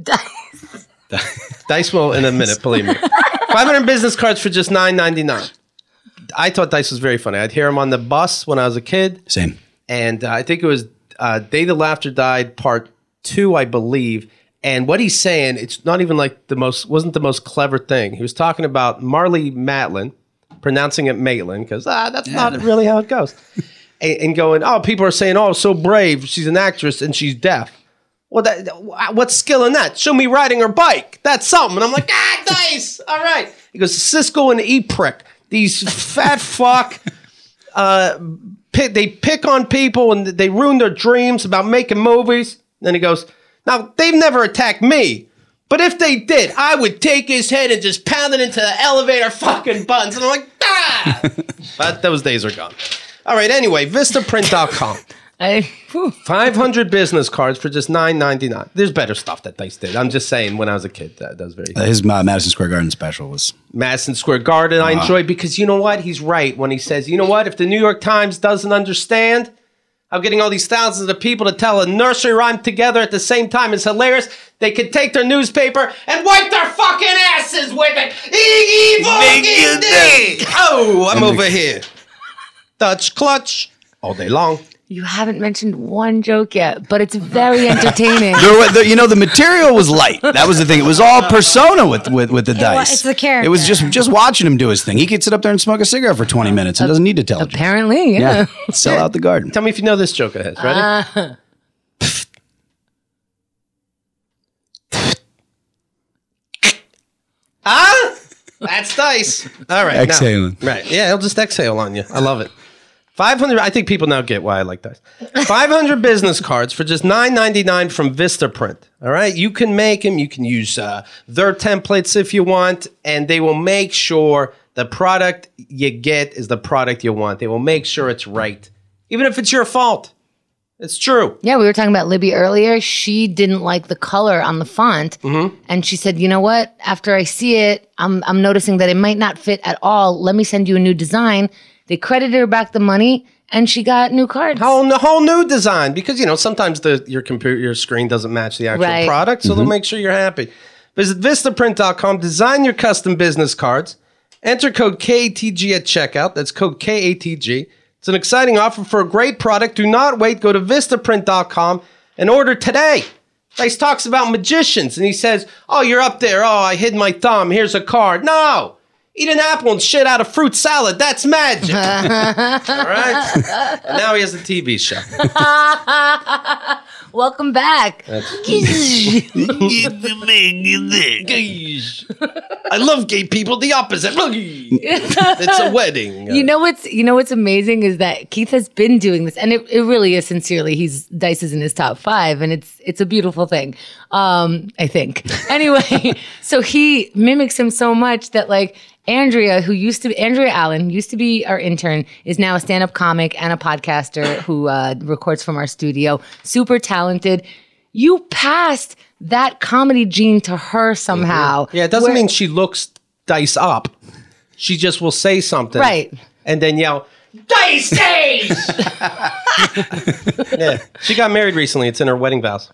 Dice will in a minute, believe me. five hundred business cards for just nine ninety nine. I thought Dice was very funny. I'd hear him on the bus when I was a kid. Same. And uh, I think it was uh, Day the Laughter Died part two, I believe. And what he's saying, it's not even like the most, wasn't the most clever thing. He was talking about Marlee Matlin, pronouncing it Maitland, because ah, that's not really how it goes. and, and going, oh, people are saying, oh, so brave. She's an actress and she's deaf. Well, that, what's skill in that? Show me riding her bike. That's something. And I'm like, ah, Dice. All right. He goes, Siskel and E-Prick, these fat fuck, uh, pick, they pick on people and they ruin their dreams about making movies. Then he goes, now, they've never attacked me. But if they did, I would take his head and just pound it into the elevator fucking buttons. And I'm like, ah. But those days are gone. All right. Anyway, Vistaprint dot com. I, whew. five hundred business cards for just nine ninety-nine. There's better stuff that Dice did. I'm just saying, when I was a kid, that, that was very Uh, his uh, Madison Square Garden special was. Madison Square Garden, I enjoy because you know what? He's right when he says, you know what? If the New York Times doesn't understand how getting all these thousands of people to tell a nursery rhyme together at the same time is hilarious, they could take their newspaper and wipe their fucking asses with it. Evil. Oh, I'm over here. Dutch clutch all day long. You haven't mentioned one joke yet, but it's very entertaining. There were- the- you know, the material was light. That was the thing. It was all persona with with, with the wa- Dice. it's the character. It was just just watching him do his thing. He could sit up there and smoke a cigarette for twenty minutes and doesn't need to tell you. Apparently, yeah. Yeah, sell out the garden. Tell me if you know this joke of his. Ready? Uh, Ah, that's Dice. All right. now- Exhaling. right. Yeah, he'll just exhale on you. I love it. five hundred. I think people now get why I like Dice. five hundred business cards for just nine ninety-nine from Vistaprint. All right. You can make them. You can use uh, their templates if you want, and they will make sure the product you get is the product you want. They will make sure it's right, even if it's your fault. It's true. yeah, we were talking about Libby earlier. She didn't like the color on the font, and she said, "You know what? After I see it, I'm I'm noticing that it might not fit at all. Let me send you a new design." They credited her back the money, and she got new cards. Whole, whole new design because you know sometimes the your computer your screen doesn't match the actual Right. product, so they'll make sure you're happy. Visit Vistaprint dot com. Design your custom business cards. Enter code K A T G at checkout. That's code K A T G. It's an exciting offer for a great product. Do not wait. Go to Vistaprint dot com and order today. Dice talks about magicians, and he says, "Oh, you're up there. Oh, I hid my thumb. Here's a card." No. Eat an apple and shit out of fruit salad. That's magic. All right? And now he has a T V show. Welcome back. I love gay people. The opposite. It's a wedding. You know what's you know what's amazing is that Keith has been doing this, and it, it really is sincerely. He's Dice is in his top five, and it's it's a beautiful thing. Um, I think. Anyway, so he mimics him so much that like Andrea, who used to be Andrea Allen, used to be our intern, is now a stand-up comic and a podcaster who uh, records from our studio. Super talented. You passed that comedy gene to her somehow. Yeah, it doesn't Where- mean she looks Dice up. She just will say something. Right. And then yell, These days! Yeah, she got married recently. It's in her wedding vows.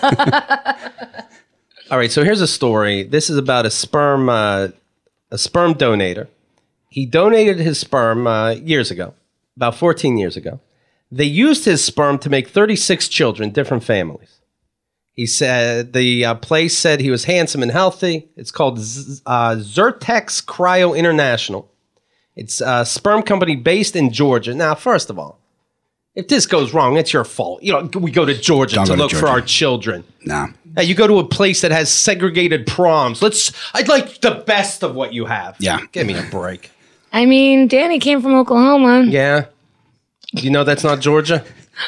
All right, so here's a story. This is about a sperm, uh, a sperm donator. He donated his sperm uh, years ago, about fourteen years ago. They used his sperm to make thirty-six children, different families. He said the uh, place said he was handsome and healthy. It's called Z- uh, Zyrtex Cryo International. It's a sperm company based in Georgia. Now, first of all, if this goes wrong, it's your fault. You know, we go to Georgia Don't to go to look for Georgia. our children. Nah. Hey, you go to a place that has segregated proms. Let's. I'd like the best of what you have. Yeah. Give me a break. I mean, Danny came from Oklahoma. Yeah. You know that's not Georgia?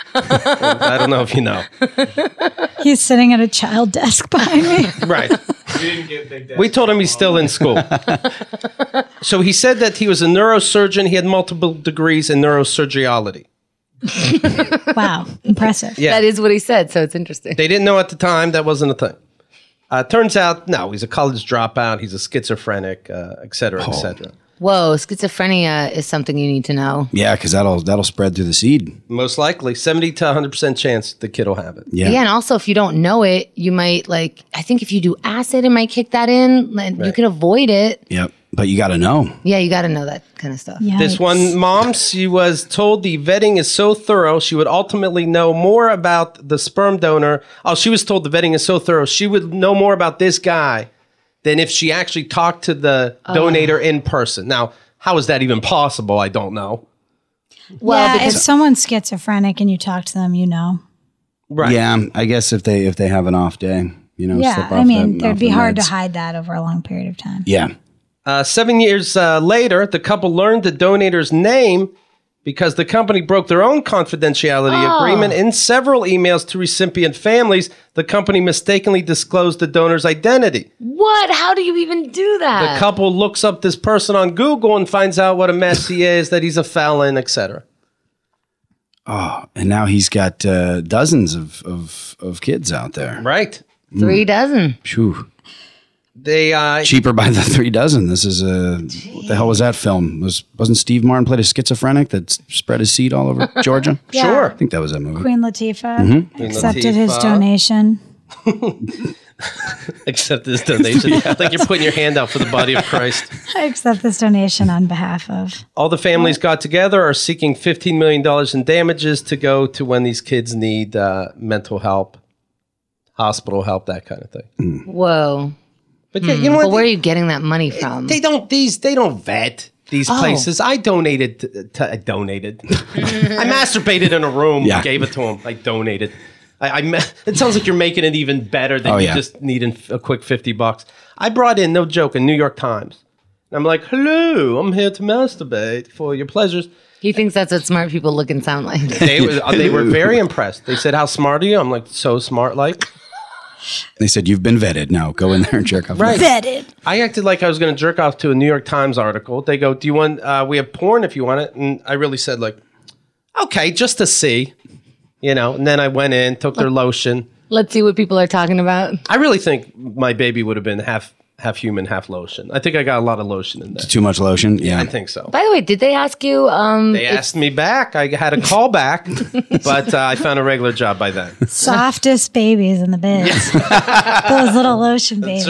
I don't know if you know. He's sitting at a child desk behind me. Right. We told him he's still in school. So he said that he was a neurosurgeon. He had multiple degrees in neurosurgery. Wow, impressive. Yeah. That is what he said, so it's interesting. They didn't know at the time that wasn't a thing. Uh, turns out, no, he's a college dropout. He's a schizophrenic, uh, et cetera, et cetera. Whoa, schizophrenia is something you need to know. Yeah, because that'll that'll spread through the seed. Most likely, seventy to one hundred percent chance the kid will have it. Yeah. Yeah, and also if you don't know it, you might like, I think if you do acid, it might kick that in. And you Right. can avoid it. Yep. But you got to know. Yeah, you got to know that kind of stuff. This Yikes. one mom, she was told the vetting is so thorough, she would ultimately know more about the sperm donor. Oh, she was told the vetting is so thorough, she would know more about this guy than if she actually talked to the donator in person. Now, how is that even possible? I don't know. Well, yeah, because if someone's schizophrenic and you talk to them, you know. Right. Yeah, I guess if they if they have an off day, you know. Yeah, slip I off mean, the- it'd off be the hard to meds. hide that over a long period of time. Yeah. Uh, seven years uh, later, the couple learned the donator's name because the company broke their own confidentiality Oh. agreement in several emails to recipient families. The company mistakenly disclosed the donor's identity. what? How do you even do The that? couple looks up this person on Google and finds out what a mess he is, that he's a felon, et cetera. Oh, and now he's got uh, dozens of, of of kids out there. Right. Three dozen. Phew. They uh, Cheaper by the three dozen. This is a what the hell was that film? Was wasn't Steve Martin played a schizophrenic that s- spread his seed all over Georgia? Yeah. Sure. I think that was that movie. Queen Latifah Mm-hmm. accepted his Latifah. donation. accept this donation. Like you're putting your hand out for the body of Christ. I accept this donation on behalf of. All the families got together are seeking fifteen million dollars in damages to go to when these kids need uh, mental help, hospital help, that kind of thing. Whoa. But yeah, you know But what? where are They, you getting that money from? they don't these they don't vet these Oh. places. I donated. To, to, I donated. I masturbated in a room. Yeah. Gave it to him. I donated. I, I ma- it sounds like you're making it even better than Oh, you yeah. just needing a quick fifty bucks. I brought in, no joke, a New York Times. And I'm like, hello, I'm here to masturbate for your pleasures. He thinks that's what smart people look and sound like. They were, they were very impressed. They said, how smart are you? I'm like, so smart, like. They said you've been vetted. Now go in there and jerk off. Right. Vetted. I acted like I was going to jerk off to a New York Times article. They go, do you want, uh, we have porn if you want it. And I really said like, okay, just to see, you know. And then I went in, took their lotion. Let's see what people are talking about. I really think my baby would have been half half human, half lotion. I think I got a lot of lotion in there. Too much lotion. Yeah. I think so. By the way, did they ask you? Um, They asked me back. I had a call back, but uh, I found a regular job by then. Softest babies in the biz. Those little lotion babies.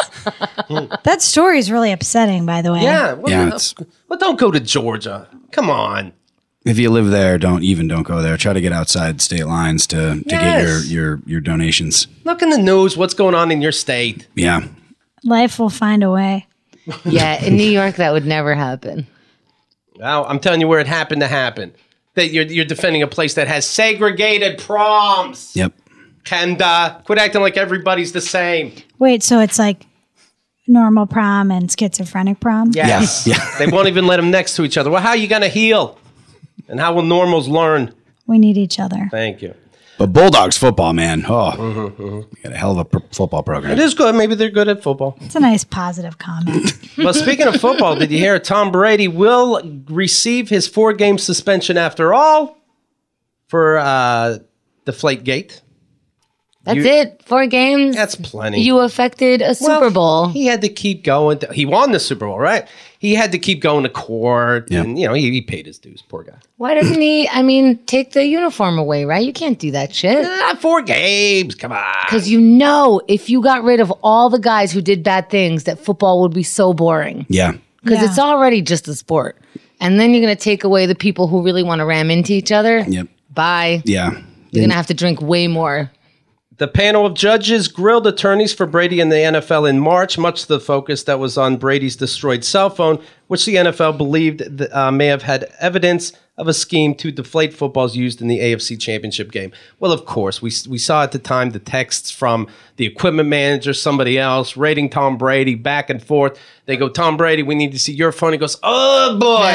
right. That story is really upsetting, by the way. Yeah. Well, Yeah, no, it's- well, don't go to Georgia. Come on. If you live there, don't even don't go there. Try to get outside state lines to, to get your, Yes. your your donations. Look in the news. What's going on in your state? Yeah. Life will find a way. yeah, in New York, that would never happen. Well, I'm telling you where it happened to happen. That you're you're defending a place that has segregated proms. Yep. Kenda, quit acting like everybody's the same. Wait, so it's like normal prom and schizophrenic prom? Yes. Yeah. Yeah. They won't even let them next to each other. Well, how are you going to heal? And how will normals learn? We need each other. Thank you. But Bulldogs football, man. Oh, you got a hell of a pr- football program. It is good. Maybe they're good at football. It's a nice positive comment. Well, speaking of football, did you hear Tom Brady will receive his four-game suspension after all for uh, Deflategate? That's You- it. Four games. That's plenty. You affected a Super Well, Bowl. He had to keep going. To, he won the Super Bowl, right? He had to keep going to court, Yeah. and you know he, he paid his dues. Poor guy. Why doesn't he? I mean, take the uniform away, right? You can't do that shit. Ah, four games. Come on. Because you know, if you got rid of all the guys who did bad things, that football would be so boring. Yeah. Because Yeah. it's already just a sport. And then you're going to take away the people who really want to ram into each other. Yep. Bye. Yeah. You're going to have to drink way more. The panel of judges grilled attorneys for Brady and the N F L in March, much to the focus that was on Brady's destroyed cell phone, which the N F L believed th- uh, may have had evidence of a scheme to deflate footballs used in the A F C Championship game. Well, of course, we, we saw at the time the texts from the equipment manager, somebody else, rating Tom Brady back and forth. They go, Tom Brady, we need to see your phone. He goes, oh,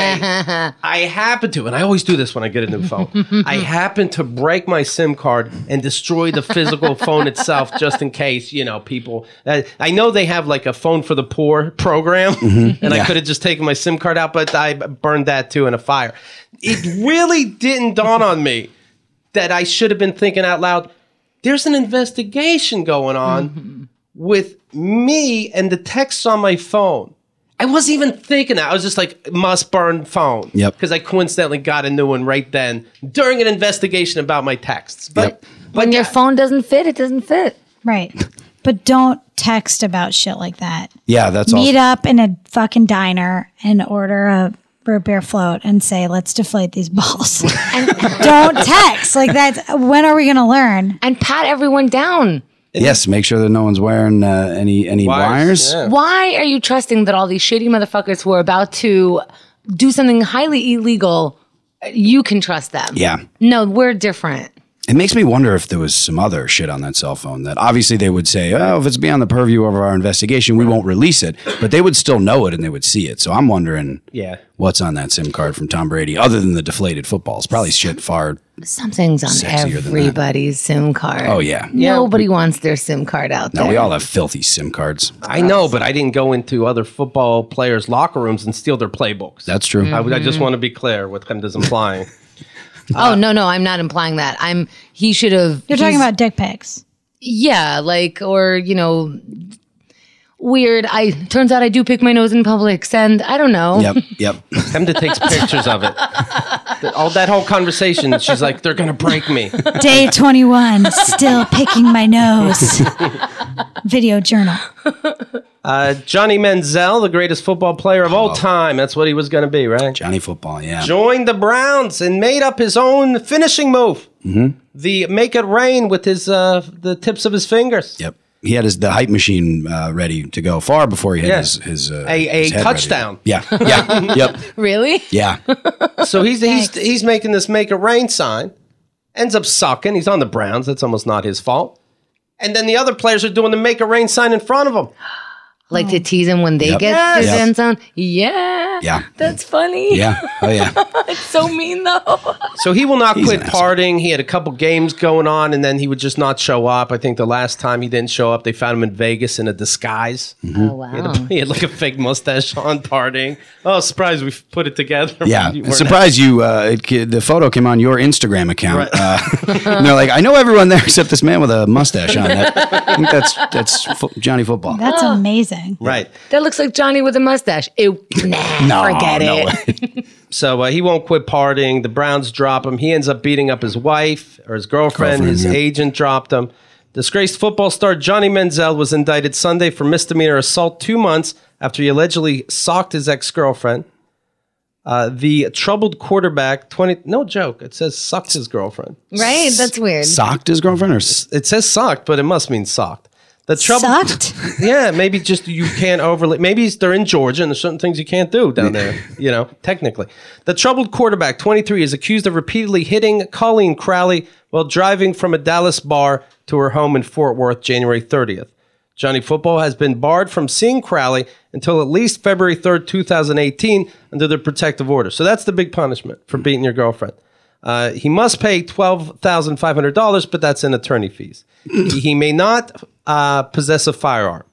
boy. I happen to, and I always do this when I get a new phone, I happen to break my SIM card and destroy the physical phone itself just in case, you know, people. Uh, I know they have like a phone for the poor program, and I Yeah. could have just taken my SIM card out, but I burned that too in a fire. It really didn't dawn on me that I should have been thinking out loud, there's an investigation going on Mm-hmm. with me and the texts on my phone. I wasn't even thinking that. I was just like, must burn phone. Yep. Because I coincidentally got a new one right then during an investigation about my texts. But, Yep. but When your yeah, phone doesn't fit, it doesn't fit. Right. But don't text about shit like that. Yeah. That's Meet all. up in a fucking diner and order a root beer float and say, let's deflate these balls. Don't text. Like that's, when are we going to learn? And pat everyone down. Yes. Make sure that no one's wearing uh, any any wires. yeah. Why are you trusting that all these shitty motherfuckers who are about to do something highly illegal, you can trust them? Yeah. No, we're different. It makes me wonder if there was some other shit on that cell phone that obviously they would say, oh, if it's beyond the purview of our investigation, we won't release it. But they would still know it and they would see it. So I'm wondering Yeah. what's on that SIM card from Tom Brady other than the deflated footballs. Probably shit far. Something's on Sexier than that. everybody's SIM card. Oh, yeah. Nobody wants their SIM card out No, there. we all have filthy SIM cards. I know, but I didn't go into other football players' locker rooms and steal their playbooks. That's true. I, would- I just want to be clear what Kim is implying. oh, no, no, I'm not implying that. I'm, he should have. You're talking he's- about dick pics. Yeah, like, or, you know, weird. I, turns out I do pick my nose in public. Send, I don't know. Yep. Yep. Kim takes pictures of it. All that whole conversation, she's like, they're going to break me. Day twenty-one, still picking my nose. Video journal. Uh, Johnny Manziel, the greatest football player of all time. That's what he was going to be, right? Johnny Football, yeah. Joined the Browns and made up his own finishing move. Mm-hmm. The make it rain with his uh, the tips of his fingers. Yep. He had his the hype machine uh, ready to go far before he had Yeah. his his uh, A- a his head ready. touchdown. Yeah. Yeah. Yep. Really? Yeah. So he's he's Thanks. he's making this make it rain sign. Ends up sucking. He's on the Browns. That's almost not his fault. And then the other players are doing the make it rain sign in front of him. Like to tease him when they Yep. get Yes. to the Yep. end zone? Yeah. Yeah. That's funny. Yeah. Oh yeah. It's so mean, though. So he will not He's quit an asshole. partying. He had a couple games going on, and then he would just not show up. I think the last time he didn't show up, they found him in Vegas in a disguise. Oh, He, had wow. a, he had like a fake mustache on, partying. Oh, surprise! We put it together. Yeah. You weren't Surprised you. Uh, it, ca- the photo came on your Instagram account. Right. Uh, and they're like, I know everyone there except this man with a mustache on. That, I think that's that's fo- Johnny Football. That's amazing. right. That looks like Johnny with a mustache. Ew. Nah, No, forget no it. way. So uh, he won't quit partying. The Browns drop him. He ends up beating up his wife or his girlfriend. Girlfriend, his yeah. agent dropped him. Disgraced football star Johnny Manziel was indicted Sunday for misdemeanor assault two months after he allegedly socked his ex-girlfriend. Uh, the troubled quarterback, twenty no joke, it says sucked his girlfriend. Right? That's weird. Socked his girlfriend or s- It says socked, but it must mean socked. The trouble, Sucked? yeah, maybe just you can't overly. Maybe they're in Georgia and there's certain things you can't do down there. You know, technically, the troubled quarterback, twenty-three, is accused of repeatedly hitting Colleen Crowley while driving from a Dallas bar to her home in Fort Worth, January thirtieth. Johnny Football has been barred from seeing Crowley until at least February third, two thousand eighteen, under the protective order. So that's the big punishment for beating your girlfriend. Uh, he must pay twelve thousand five hundred dollars, but that's in attorney fees. he, he may not uh, possess a firearm.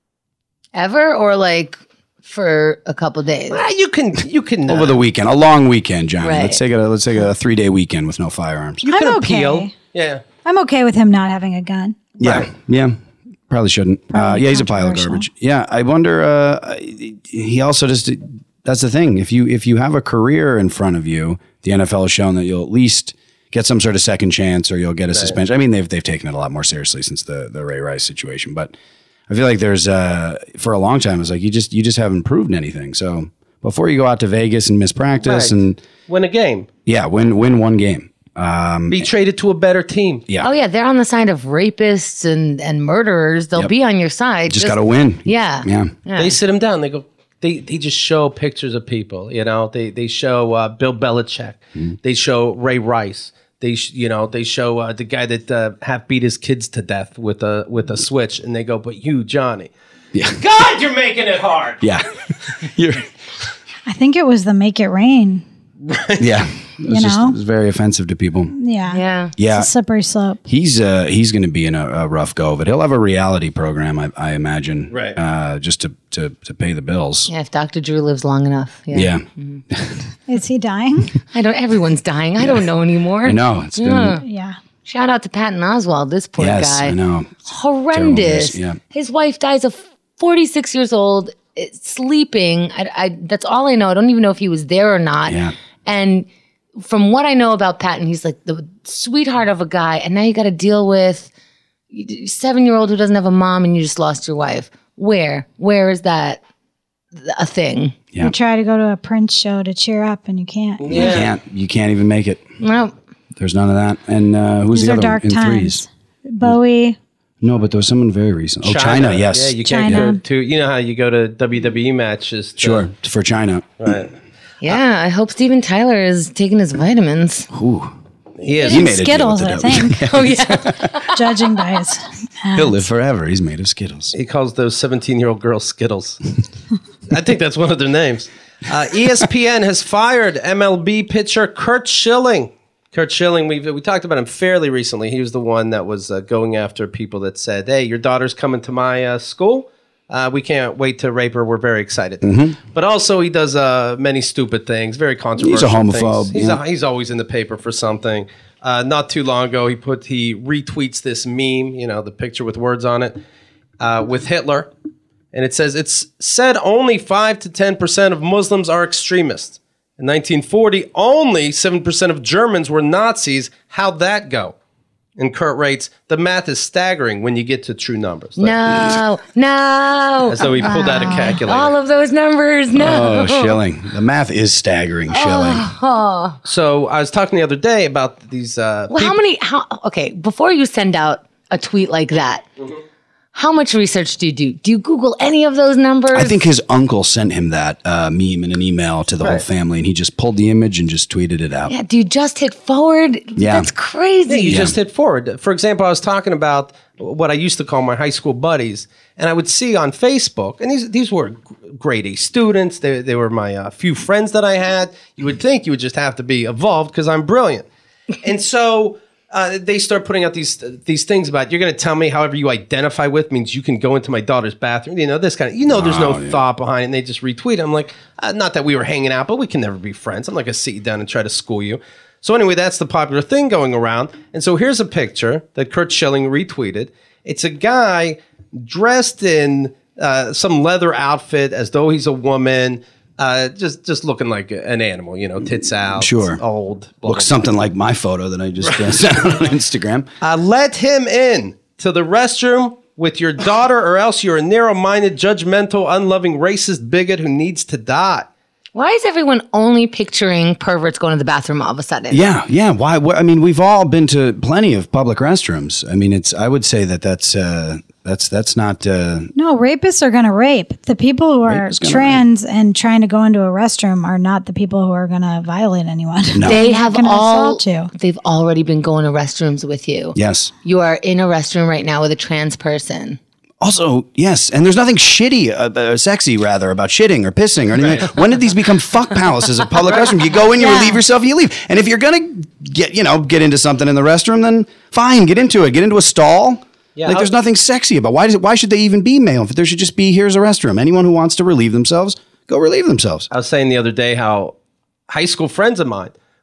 Ever or like for a couple days? Ah, you can, you can, uh, over the weekend, a long weekend, Johnny. Right. Let's take a let's take a three day weekend with no firearms. you can I'm appeal. okay. Yeah. I'm okay with him not having a gun. Yeah, Right. yeah. Probably shouldn't. Uh, Probably yeah, he's a pile of controversial. garbage. Yeah, I wonder. Uh, he also just. That's the thing. If you if you have a career in front of you, the N F L has shown that you'll at least get some sort of second chance, or you'll get a suspension. I mean, they've they've taken it a lot more seriously since the the Ray Rice situation. But I feel like there's uh, for a long time, it's like you just you just haven't proven anything. So before you go out to Vegas and miss practice Right. and Win a game. yeah, win win one game. Um, Be traded to a better team. yeah, Oh yeah, they're on the side of rapists and and murderers. They'll Yep. be on your side. just got to win. Yeah. yeah. Yeah. They sit him down. They go. They they just show pictures of people. You know. They they show uh, Bill Belichick. Mm-hmm. They show Ray Rice. They sh- you know they show uh, the guy that uh, half beat his kids to death with a with a switch. And they go, but you, Johnny. Yeah. God, you're making it hard. Yeah. You're, I think it was the Make It Rain. yeah. It was You just know? it was very offensive to people. Yeah. Yeah. Yeah. It's a slippery slope. He's uh he's going to be in a, a rough go, but he'll have a reality program, I, I imagine, Right. Uh, just to, to to pay the bills. Yeah, if Doctor Drew lives long enough. Yeah. Yeah, Is he dying? I don't everyone's dying. I don't know anymore. I know. It's been Yeah. Yeah. Shout out to Patton Oswalt, this poor yes, guy. I know. Horrendous. Terrible news, yeah. His wife dies of forty-six years old, eh, sleeping. I, I, that's all I know. I don't even know if he was there or not. Yeah. And from what I know about Patton, he's like the sweetheart of a guy. And now you got to deal with a seven-year-old who doesn't have a mom and you just lost your wife. Where? Where is that a thing? Yeah. You try to go to a Prince show to cheer up and you can't. You can't you can't even make it. No. There's none of that. And uh, who's These the are other dark one in times. threes? Bowie. No, but there was someone very recent. Oh, China, yes. Yeah, you can't China. go to. You know how you go to W W E matches. To, Sure, for China. Right. Yeah, I hope Steven Tyler is taking his vitamins. Ooh, He is. he made a deal Skittles, with I the W. think, Oh, yeah. judging by his. He'll live forever. He's made of Skittles. He calls those seventeen-year-old girls Skittles. I think that's one of their names. Uh, E S P N has fired M L B pitcher Curt Schilling. Curt Schilling, we we talked about him fairly recently. He was the one that was uh, going after people that said, "Hey, your daughter's coming to my uh, school. Uh, we can't wait to rape her. We're very excited." But also, he does uh, many stupid things, very controversial. homophobe, things. He's, yeah. a, he's always in the paper for something. Uh, not too long ago, he put he retweets this meme, you know, the picture with words on it, uh, with Hitler, and it says it's said only five to ten percent of Muslims are extremists. In nineteen forty, only seven percent of Germans were Nazis. How'd that go? And Kurt rates, the math is staggering when you get to true numbers. Like, No, no. as though he pulled out a calculator. All of those numbers, no. Oh, Schilling. The math is staggering, Schilling. So I was talking the other day about these. Uh, Well, how peop- many? How okay? Before you send out a tweet like that, how much research do you do? Do you Google any of those numbers? I think his uncle sent him that uh, meme in an email to the whole Right. family, and he just pulled the image and just tweeted it out. Yeah. Do you just hit forward? Yeah. That's crazy. You Yeah. just hit forward. For example, I was talking about what I used to call my high school buddies, and I would see on Facebook, and these these were grade A students. They, they were my uh, few friends that I had. You would think you would just have to be evolved because I'm brilliant. And so uh, they start putting out these these things about, you're going to tell me however you identify with means you can go into my daughter's bathroom. You know, this kind of, you know, there's no Oh, yeah. thought behind it. And they just retweet. I'm like, uh, not that we were hanging out, but we can never be friends. I'm not going to sit you down and try to school you. So anyway, that's the popular thing going around. And so here's a picture that Curt Schilling retweeted. It's a guy dressed in uh, some leather outfit as though he's a woman, uh, just just looking like an animal, you know, tits out, Sure. old. Blah, Looks blah, something like my photo that I just uh, sent out on Instagram. Uh, let him in to the restroom with your daughter, or else you're a narrow-minded, judgmental, unloving, racist bigot who needs to die. Why is everyone only picturing perverts going to the bathroom all of a sudden? Yeah, yeah. Why? wh- I mean, we've all been to plenty of public restrooms. I mean, it's. I would say that that's uh, that's that's not. Uh, No, rapists are going to rape. The people who are Rapists gonna trans and trying to go into a restroom are not the people who are going to violate anyone. No. They They're not have gonna all. assault you. They've already been going to restrooms with you. yes. You are in a restroom right now with a trans person. Also, yes, and there's nothing shitty, uh, uh, sexy rather, about shitting or pissing or anything. When did these become fuck palaces of public restrooms? You go in, you Yeah. relieve yourself, you leave. And if you're gonna get, you know, get into something in the restroom, then fine, get into it. Get into a stall. Yeah, like, I- there's nothing sexy about. Why does it? Why should they even be male? There should just be, here's a restroom. Anyone who wants to relieve themselves, go relieve themselves. I was saying the other day how high school friends of mine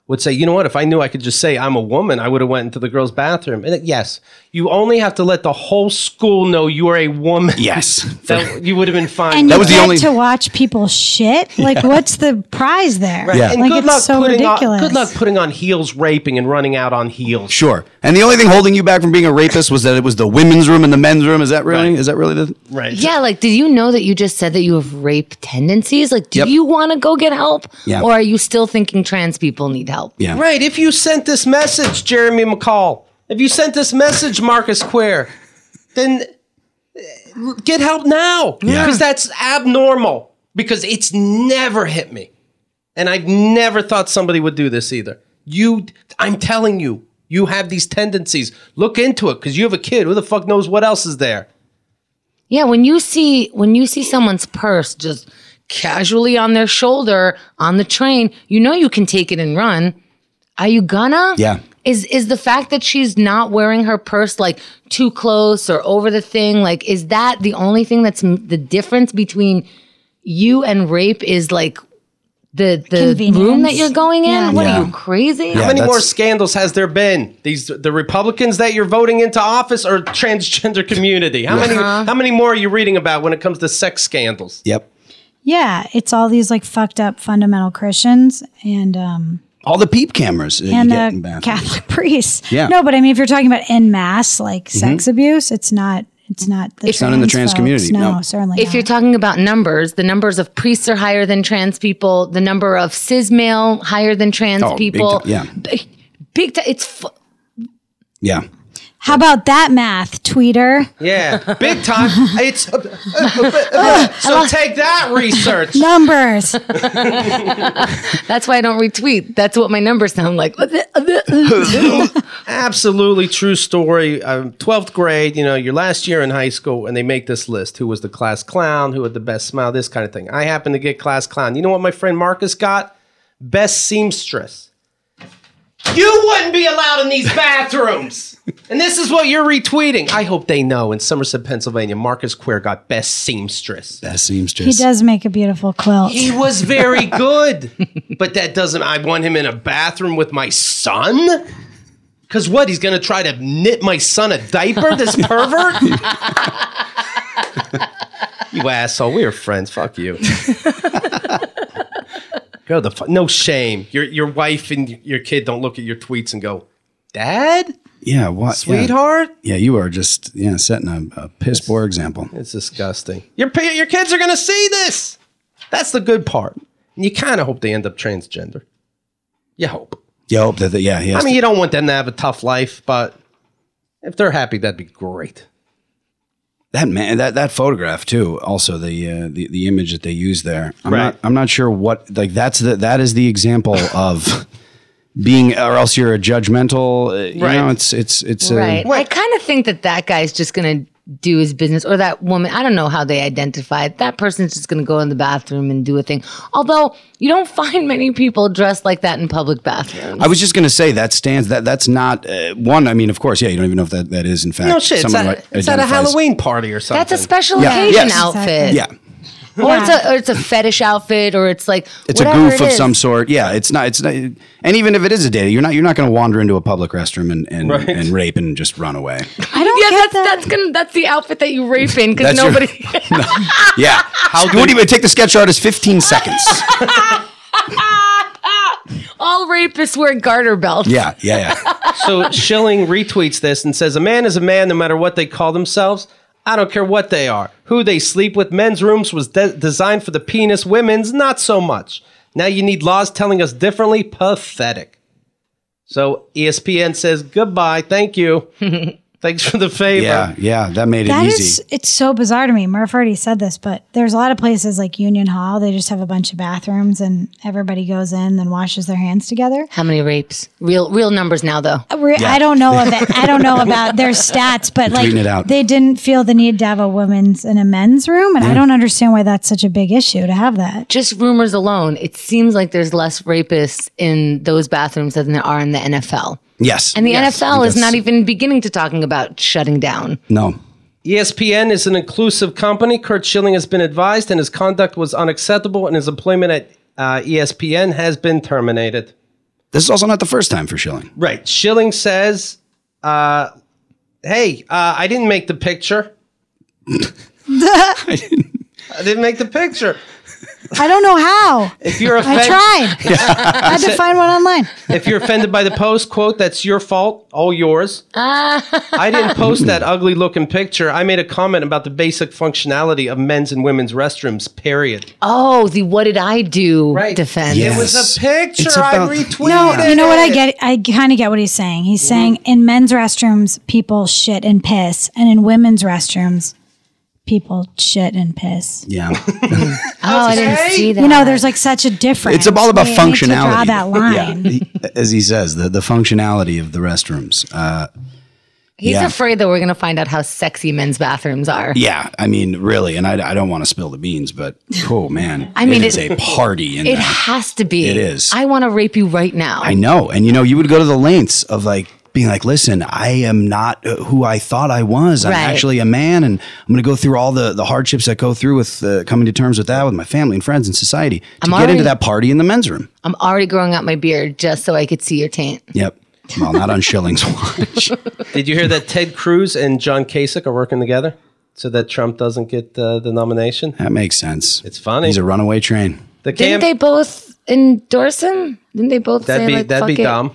would say, you know what, if I knew I could just say I'm a woman, I would have went into the girls' bathroom. And it, yes, you only have to let the whole school know you are a woman. Yes. That you would have been fine. And That you was the get only- to watch people shit. Like, what's the prize there? Right. Yeah. And Like, good it's luck so putting ridiculous. on good luck putting on heels, raping, and running out on heels. Sure. And the only thing holding you back from being a rapist was that it was the women's room and the men's room. Is that really? Right. Is that really the? Right. Yeah, like, did you know that you just said that you have rape tendencies? Like, do Yep. you want to go get help? Yeah. Or are you still thinking trans people need help? Yeah. Right. If you sent this message, Jeremy McCall, if you sent this message, Marcus Quare, then uh, get help now. Yeah. Because that's abnormal. Because it's never hit me. And I've never thought somebody would do this either. You, I'm telling you, you have these tendencies. Look into it because you have a kid. Who the fuck knows what else is there? Yeah, when you see when you see someone's purse just casually on their shoulder on the train, you know you can take it and run. Are you gonna? Yeah. Is is the fact that she's not wearing her purse like too close or over the thing, like, is that the only thing that's m- the difference between you and rape is like the the Convenience. room that you're going in? Yeah. What Yeah. are you, crazy? How Yeah, many more that's- scandals has there been? These the Republicans that you're voting into office or transgender community? How many how many more are you reading about when it comes to sex scandals? Yep. Yeah, it's all these like fucked up fundamental Christians and um All the peep cameras that and you get in uh, bathrooms. Catholic priests. Yeah. No, but I mean, if you're talking about en masse like sex abuse, it's not. It's not. The It's not in the trans trans folks. community, No, no. certainly. If not. you're talking about numbers, the numbers of priests are higher than trans people. The number of cis male higher than trans Oh, big people. time, yeah. big, big time. It's f- Yeah. How about that math, tweeter? Yeah, big time. It's uh, uh, uh, uh, so take that research. Numbers. that's why I don't retweet. That's what my numbers sound like. Absolutely true story. Um, twelfth grade, you know, your last year in high school, and they make this list: who was the class clown, who had the best smile, this kind of thing. I happen to get class clown. You know what my friend Marcus got? Best seamstress. You wouldn't be allowed in these bathrooms. And this is what you're retweeting. I hope they know in Somerset, Pennsylvania, Marcus Quare got best seamstress. That seems He just. does make a beautiful quilt. He was very good. But that doesn't, I want him in a bathroom with my son? Because what, he's going to try to knit my son a diaper, this pervert? You asshole. We were friends. Fuck you. Go the fu- no shame. Your your wife and your kid don't look at your tweets and go, Dad? Yeah. What? Sweetheart? Yeah. yeah, you are just yeah setting a, a piss poor example. It's disgusting. Your pa- your kids are going to see this. That's the good part. And you kind of hope they end up transgender. You hope. You hope that, that yeah. He has I mean, to- you don't want them to have a tough life, but if they're happy, that'd be great. that man that that photograph too. Also the uh, the the image that they use there. I'm Right. not I'm not sure what like that's the that is the example of being or else you're a judgmental. Uh, you Right. know, it's it's it's uh, right. I kind of think that that guy's just going to do his business, or that woman. I don't know how they identify it. That person's just going to go in the bathroom and do a thing. Although you don't find many people dressed like that in public bathrooms. I was just going to say that stands that that's not uh, one. I mean, of course, yeah. You don't even know if that, that is in fact. No shit. It's someone at, who it's at a identifies- Halloween party or something. That's a special Yeah. occasion Yes. outfit. Yeah, Or it's a or it's a fetish outfit, or it's like it's a whatever goof it of is. some sort. Yeah, it's not. It's not. And even if it is a date, you're not. You're not going to wander into a public restroom and and, Right. and rape and just run away. I don't Yeah, get that's that. that's gonna that's the outfit that you rape in because That's your- nobody. Yeah. How it wouldn't even take the sketch artist fifteen seconds. All rapists wear garter belts. Yeah, yeah, yeah. So Schilling retweets this and says, a man is a man no matter what they call themselves. I don't care what they are. Who they sleep with. Men's rooms was de- designed for the penis. Women's, not so much. Now you need laws telling us differently. Pathetic. So E S P N says, goodbye. Thank you. Thanks for the favor. Yeah, yeah, that made it That easy. is, it's so bizarre to me. Murph already said this, but there's a lot of places like Union Hall. They just have a bunch of bathrooms and everybody goes in and washes their hands together. How many rapes? Real real numbers now though. Re- Yeah. I don't know about I don't know about their stats, but like tweeting it out. they didn't feel the need to have a women's and a men's room, and I don't understand why that's such a big issue to have that. Just rumors alone, it seems like there's less rapists in those bathrooms than there are in the N F L. Yes. And the Yes. N F L is That's- not even beginning to talking about shutting down. No. E S P N is an inclusive company. Kurt Schilling has been advised and his conduct was unacceptable and his employment at uh, E S P N has been terminated. This is also not the first time for Schilling. Right. Schilling says, uh, hey, uh, I didn't make the picture. I didn't make the picture. I don't know how. If you're I offended, tried. I had to find one online. if you're offended by the post, quote, that's your fault, all yours. I didn't post that ugly looking picture. I made a comment about the basic functionality of men's and women's restrooms, period. Oh, the what did I do Right. defense. Yeah. It was a picture. It's about- I retweeted No, you know what I it. get? I kind of get what he's saying. He's saying in men's restrooms, people shit and piss, and in women's restrooms, people shit and piss. Yeah. Oh, I didn't Okay. see that. You know, there's like such a difference. It's all about We need to functionality. draw that line. Yeah. He- As he says, the, the functionality of the restrooms. Uh, He's yeah. afraid that we're going to find out how sexy men's bathrooms are. yeah, I mean, really, and I, I don't want to spill the beans, but oh man, I mean, it is it- a party in It there. has to be. It is. I want to rape you right now. I know, and you know, you would go to the lengths of like being like, listen, I am not uh, who I thought I was. I'm Right. actually a man, and I'm going to go through all the the hardships that go through with uh, coming to terms with that with my family and friends and society to I'm get already- into that party in the men's room. I'm already growing out my beard just so I could see your taint. Yep. Well, not on Schilling's watch. Did you hear that Ted Cruz and John Kasich are working together so that Trump doesn't get uh, the nomination? That makes sense. It's funny. He's a runaway train. The Didn't camp- they both endorse him? Didn't they both that'd say be like that'd fuck be it? dumb.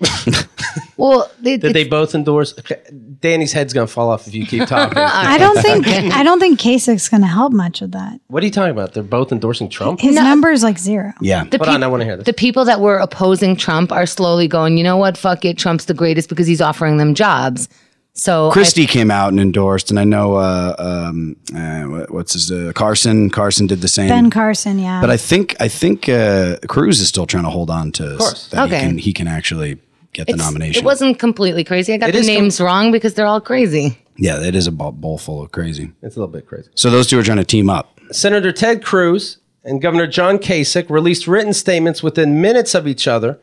Well, they, Did they both endorse? Okay, Danny's head's gonna fall off if you keep talking. I don't think I don't think Kasich's going to help much with that. What are you talking about? They're both endorsing Trump. His number is like zero. Yeah. the Hold on, I want to hear this. The people that were opposing Trump are slowly going, you know what? Fuck it. Trump's the greatest because he's offering them jobs. So Christie came out and endorsed, and I know uh, um, uh, what- what's his uh, Carson. Carson did the same. Ben Carson, yeah. But I think I think uh, Cruz is still trying to hold on to course. that Okay. he can he can actually get the it's- nomination. It wasn't completely crazy. I got It the is com- names wrong because they're all crazy. Yeah, it is a bowl, bowl full of crazy. It's a little bit crazy. So those two are trying to team up. Senator Ted Cruz and Governor John Kasich released written statements within minutes of each other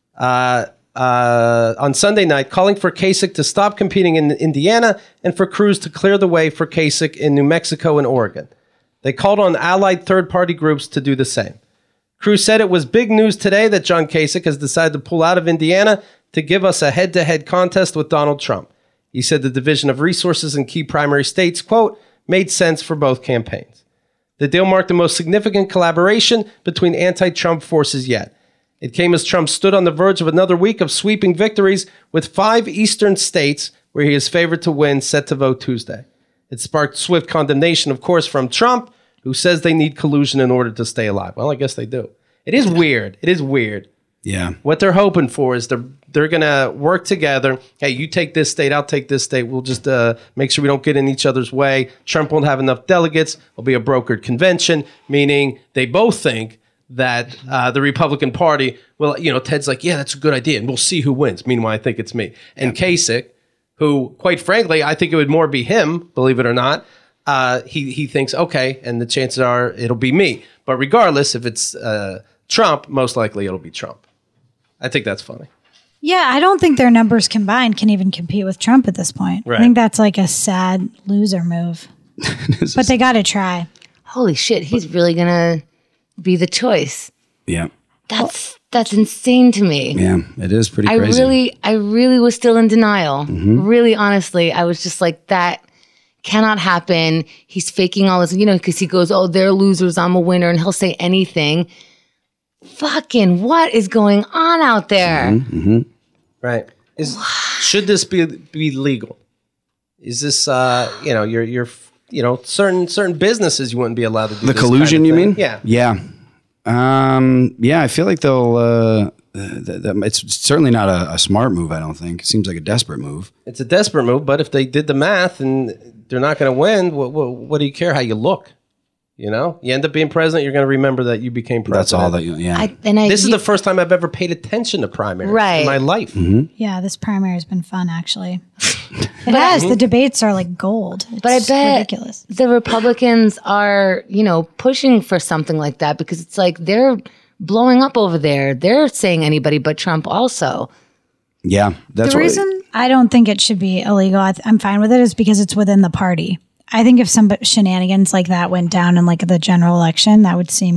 uh, uh, on Sunday night, calling for Kasich to stop competing in Indiana and for Cruz to clear the way for Kasich in New Mexico and Oregon. They called on allied third-party groups to do the same. Cruz said it was big news today that John Kasich has decided to pull out of Indiana to give us a head-to-head contest with Donald Trump. He said the division of resources in key primary states, quote, made sense for both campaigns. The deal marked the most significant collaboration between anti-Trump forces yet. It came as Trump stood on the verge of another week of sweeping victories with five eastern states where he is favored to win set to vote Tuesday. It sparked swift condemnation, of course, from Trump, who says they need collusion in order to stay alive. Well, I guess they do. It is weird. It is weird. Yeah. What they're hoping for is they're they're gonna work together. Hey, you take this state, I'll take this state. We'll just uh, make sure we don't get in each other's way. Trump won't have enough delegates. It'll be a brokered convention, meaning they both think that uh, the Republican Party will. You know, Ted's like, yeah, that's a good idea, and we'll see who wins. Meanwhile, I think it's me and Kasich, who, quite frankly, I think it would more be him. Believe it or not, uh, he he thinks okay, and the chances are it'll be me. But regardless, if it's uh, Trump, most likely it'll be Trump. I think that's funny. Yeah, I don't think their numbers combined can even compete with Trump at this point. Right. I think that's like a sad loser move. But they got to try. Holy shit, he's really gonna be the choice. Yeah. That's that's insane to me. Yeah. It is pretty I crazy. really, I really was still in denial. Really, honestly, I was just like, that cannot happen. He's faking all this, you know, because he goes, "Oh, they're losers, I'm a winner," and he'll say anything. Fucking, what is going on out there? Right. Is should this be be legal? Is this uh you know you're you're you know certain certain businesses you wouldn't be allowed to do the this collusion, kind of you thing. mean? Yeah. Yeah. Um, yeah, I feel like they'll, uh, th- th- it's certainly not a, a smart move, I don't think. It seems like a desperate move. It's a desperate move, but if they did the math and they're not going to win, what, what what do you care how you look? You know, you end up being president, you're going to remember that you became president. That's all that you, yeah. I, and I, This is the first time I've ever paid attention to primaries Right. in my life. Yeah, this primary has been fun, actually. It has. The debates are like gold. It's But I bet ridiculous. the Republicans are, you know, pushing for something like that because it's like they're blowing up over there. They're saying anybody but Trump also. yeah. That's The what, reason I don't think it should be illegal, I th- I'm fine with it, is because it's within the party. I think if some shenanigans like that went down in like the general election, that would seem more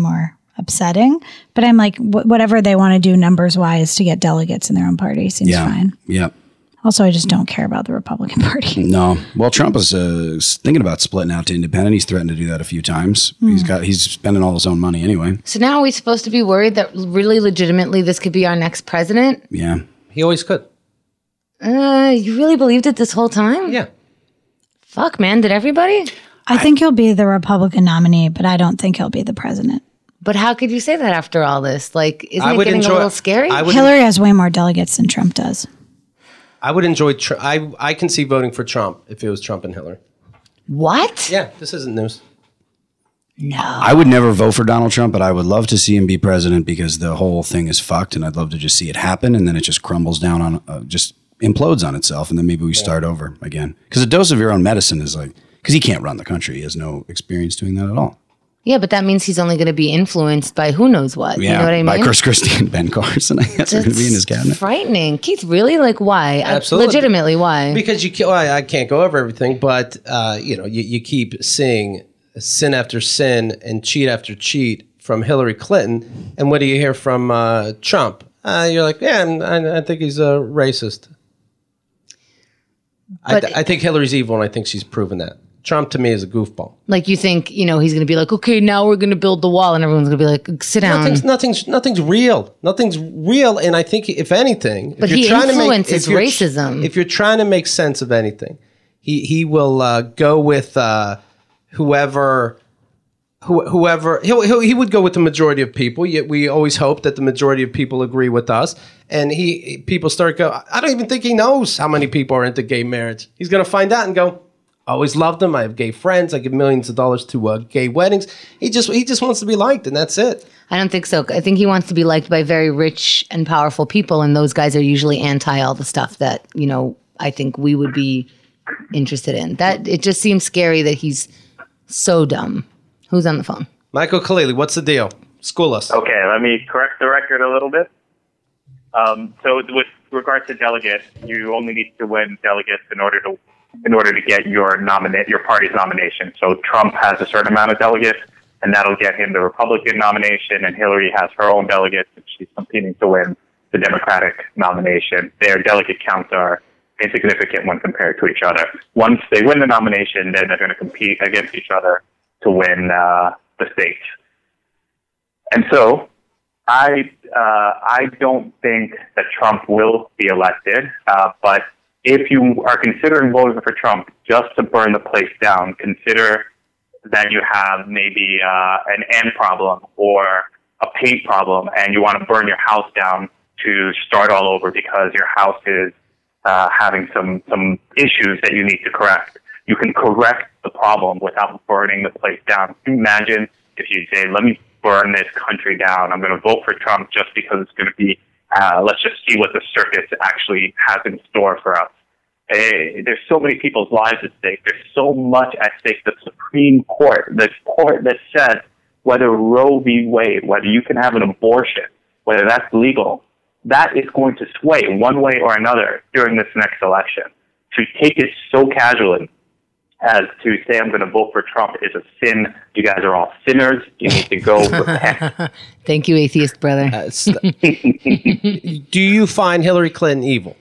upsetting. But I'm like, wh- whatever they want to do numbers wise to get delegates in their own party seems Yeah. fine. Yeah. Also, I just don't care about the Republican Party. No. Well, Trump is uh, thinking about splitting out to independent. He's threatened to do that a few times. Mm. He's got he's spending all his own money anyway. So now are we supposed to be worried that really legitimately this could be our next president? Yeah. He always could. Uh, you really believed it this whole time? Yeah. Fuck, man. Did everybody? I think he'll be the Republican nominee, but I don't think he'll be the president. But how could you say that after all this? Like, isn't I it would getting enjoy- a little scary? I would- Hillary has way more delegates than Trump does. I would enjoy. Tr- I I can see voting for Trump if it was Trump and Hillary. what? Yeah, this isn't news. No. I would never vote for Donald Trump, but I would love to see him be president because the whole thing is fucked, and I'd love to just see it happen, and then it just crumbles down on, uh, just implodes on itself, and then maybe we start over again. Because a dose of your own medicine is like, because he can't run the country, he has no experience doing that at all. Yeah, but that means he's only going to be influenced by who knows what. Yeah, you know what I mean? by Chris Christie and Ben Carson, I guess, are going to be in his cabinet. Frightening. Keith, really? Like, why? I- Absolutely. legitimately, why? Because you can't, well, I can't go over everything, but uh, you know, you, you keep seeing sin after sin and cheat after cheat from Hillary Clinton, and what do you hear from uh, Trump? Uh, you're like, yeah, I, I think he's a racist. I, But- th- I think Hillary's evil, and I think she's proven that. Trump to me is a goofball. Like, you think, you know, he's going to be like, okay, now we're going to build the wall, and everyone's going to be like, sit down. Nothing's nothing's nothing's real. Nothing's real, and I think if anything, But if he you're trying to make, influences if you're- racism. If you're trying to make sense of anything, he he will uh, go with uh, whoever. Who, whoever he'll, he'll, he would go with the majority of people. Yet we always hope that the majority of people agree with us. And he people start go. I don't even think he knows how many people are into gay marriage. He's going to find out and go. Always loved them. I have gay friends. I give millions of dollars to uh, gay weddings. He just he just wants to be liked, and that's it. I don't think so. I think he wants to be liked by very rich and powerful people, and those guys are usually anti all the stuff that, you know, I think we would be interested in. That it just seems scary that he's so dumb. Who's on the phone? Michael Khalili, what's the deal? School us. Okay, let me correct the record a little bit. Um, so with regard to delegates, you only need to win delegates in order to in order to get your nominate your party's nomination. So Trump has a certain amount of delegates, and that'll get him the Republican nomination, and Hillary has her own delegates, and she's competing to win the Democratic nomination. Their delegate counts are insignificant when compared to each other. Once they win the nomination, then they're going to compete against each other to win uh, the states. And so I uh, I don't think that Trump will be elected, uh, but if you are considering voting for Trump just to burn the place down, consider that you have maybe uh, an end problem or a paint problem, and you want to burn your house down to start all over because your house is uh, having some, some issues that you need to correct. You can correct the problem without burning the place down. Can you imagine if you say, let me burn this country down. I'm going to vote for Trump just because it's going to be, uh, let's just see what the circus actually has in store for us. Uh, there's so many people's lives at stake. There's so much at stake. The Supreme Court, the court that says whether Roe v. Wade, whether you can have an abortion, whether that's legal, that is going to sway one way or another during this next election. To take it so casually as to say I'm going to vote for Trump is a sin. You guys are all sinners. You need to go repent. Thank you, atheist brother. Uh, st- Do you find Hillary Clinton evil?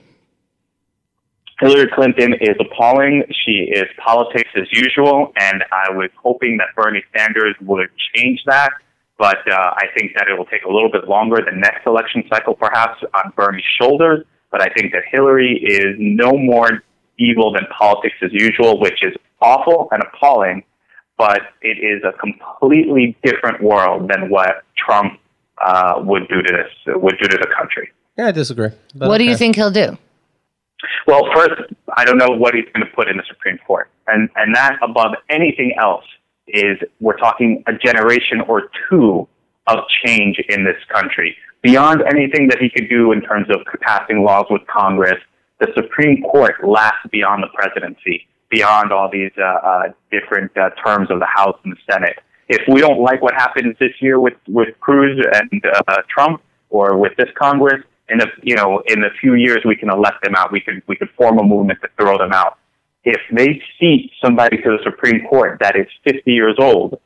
Hillary Clinton is appalling. She is politics as usual, and I was hoping that Bernie Sanders would change that. But uh, I think that it will take a little bit longer the next election cycle, perhaps, on Bernie's shoulders. But I think that Hillary is no more evil than politics as usual, which is awful and appalling. But it is a completely different world than what Trump uh, would do to this, would do to the country. Yeah, I disagree. But What do you okay. think he'll do? Well, first, I don't know what he's going to put in the Supreme Court. And, and that, above anything else, is we're talking a generation or two of change in this country. Beyond anything that he could do in terms of passing laws with Congress, the Supreme Court lasts beyond the presidency, beyond all these uh, uh, different uh, terms of the House and the Senate. If we don't like what happens this year with, with Cruz and uh, Trump, or with this Congress, in the you know in a few years we can elect them out. We could we could form a movement to throw them out. If they seat somebody to the Supreme Court that is fifty years old,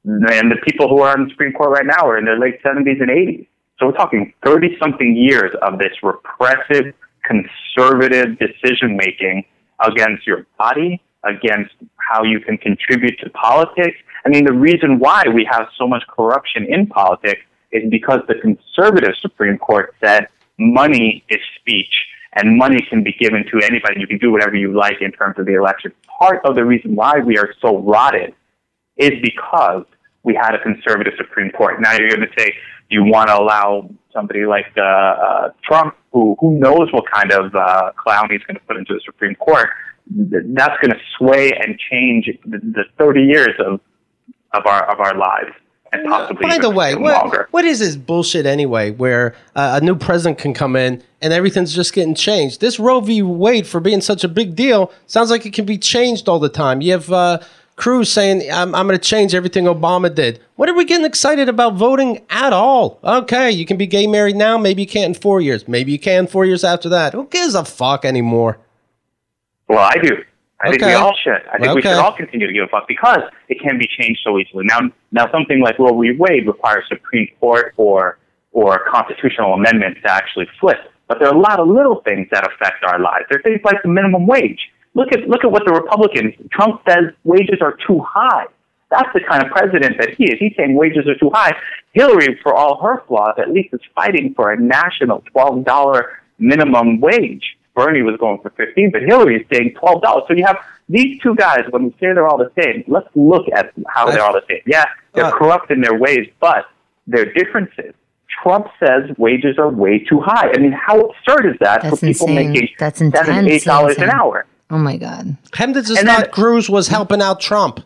And the people who are on the Supreme Court right now are in their late seventies and eighties. So we're talking thirty-something years of this repressive, conservative decision-making against your body, against how you can contribute to politics. I mean, the reason why we have so much corruption in politics is because the conservative Supreme Court said money is speech and money can be given to anybody. You can do whatever you like in terms of the election. Part of the reason why we are so rotted is because we had a conservative Supreme Court. Now you're going to say you want to allow somebody like uh, uh, Trump, who who knows what kind of uh, clown he's going to put into the Supreme Court. That's going to sway and change the, the thirty years of of our of our lives. And possibly By the even way, what, longer. what is this bullshit anyway, where uh, a new president can come in and everything's just getting changed? This Roe v. Wade, for being such a big deal, sounds like it can be changed all the time. You have uh, Cruz saying, I'm, I'm going to change everything Obama did. What are we getting excited about voting at all? Okay, you can be gay married now. Maybe you can't in four years. Maybe you can four years after that. Who gives a fuck anymore? Well, I do. I Okay. think we all should. I think we Okay. should all continue to give a fuck because it can be changed so easily. Now, now something like Roe v. Wade requires Supreme Court or or constitutional amendments to actually flip. But there are a lot of little things that affect our lives. There are things like the minimum wage. Look at look at what the Republicans. Trump says wages are too high. That's the kind of president that he is. He's saying wages are too high. Hillary, for all her flaws, at least is fighting for a national twelve dollars minimum wage. Bernie was going for fifteen, but Hillary is saying twelve dollars. So you have these two guys, when we say they're all the same, let's look at how they're all the same. Yeah, they're Uh, corrupt in their ways, but their differences. Trump says wages are way too high. I mean, how absurd is that That's for people insane. making That's seven, intense, eight dollars an insane. hour? Oh my God. Hemda just And then- thought Cruz was helping out Trump.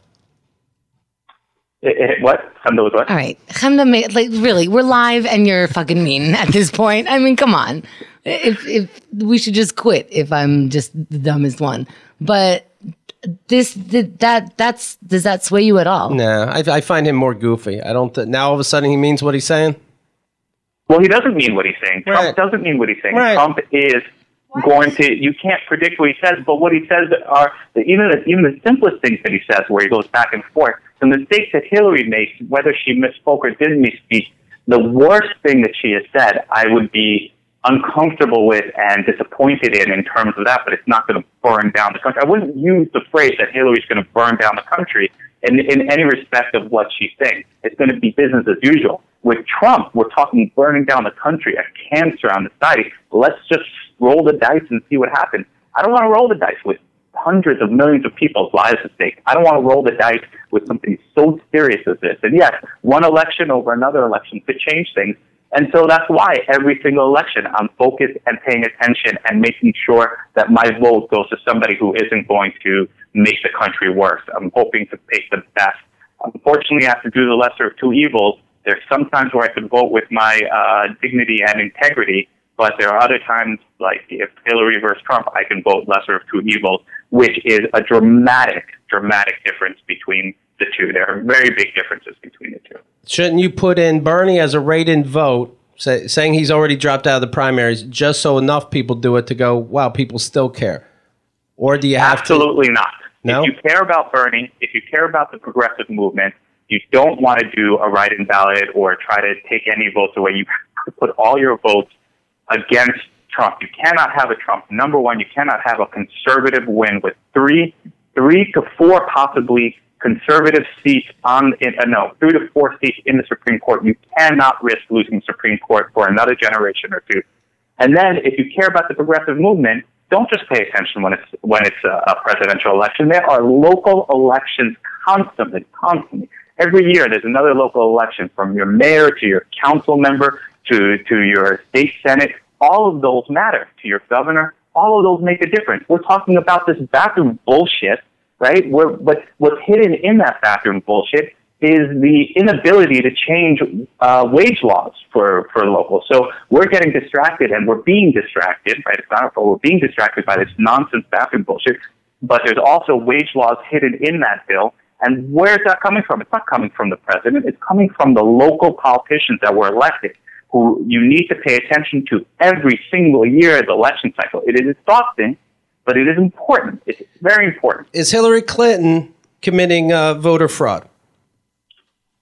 It, it, what? Something was what? All right. Chemda, ma- like, really, we're live and you're fucking mean at this point. I mean, come on. If, if we should just quit if I'm just the dumbest one. But this, th- that, that's, does that sway you at all? Nah, I, I find him more goofy. I don't. Th- now all of a sudden he means what he's saying. Well, he doesn't mean what he's saying. Trump Right. doesn't mean what he's saying. Right. Trump is going to. You can't predict what he says, but what he says are the, even the, even the simplest things that he says, where he goes back and forth. The mistakes that Hillary makes, whether she misspoke or didn't misspeak, the worst thing that she has said, I would be uncomfortable with and disappointed in in terms of that. But it's not going to burn down the country. I wouldn't use the phrase that Hillary's going to burn down the country in in any respect of what she's saying. It's going to be business as usual. With Trump, we're talking burning down the country, a cancer on the society. Let's just roll the dice and see what happens. I don't want to roll the dice with hundreds of millions of people's lives at stake. I don't want to roll the dice with something so serious as this. And yes, one election over another election could change things. And so that's why every single election I'm focused and paying attention and making sure that my vote goes to somebody who isn't going to make the country worse. I'm hoping to pick the best. Unfortunately, I have to do the lesser of two evils. There's sometimes where I could vote with my uh, dignity and integrity, but there are other times, like if Hillary versus Trump, I can vote lesser of two evils, which is a dramatic, dramatic difference between the two. There are very big differences between the two. Shouldn't you put in Bernie as a rate-in vote, say, saying he's already dropped out of the primaries, just so enough people do it to go, wow, people still care? Or do you have Absolutely to? not. No? If you care about Bernie, if you care about the progressive movement, you don't want to do a write-in ballot or try to take any votes away. You have to put all your votes against Trump. You cannot have a Trump. Number one, you cannot have a conservative win with three, three to four possibly conservative seats on, in, uh, no, three to four seats in the Supreme Court. You cannot risk losing the Supreme Court for another generation or two. And then, if you care about the progressive movement, don't just pay attention when it's when it's a, a presidential election. There are local elections constantly, constantly. Every year, there's another local election, from your mayor to your council member to to your state senate. All of those matter. To your governor, all of those make a difference. We're talking about this bathroom bullshit, right? We're, but what's hidden in that bathroom bullshit is the inability to change uh, wage laws for, for locals. So we're getting distracted, and we're being distracted, right? It's not our fault. We're being distracted by this nonsense bathroom bullshit. But there's also wage laws hidden in that bill. And where's that coming from? It's not coming from the president. It's coming from the local politicians that were elected, who you need to pay attention to every single year of the election cycle. It is exhausting, but it is important. It's very important. Is Hillary Clinton committing uh, voter fraud?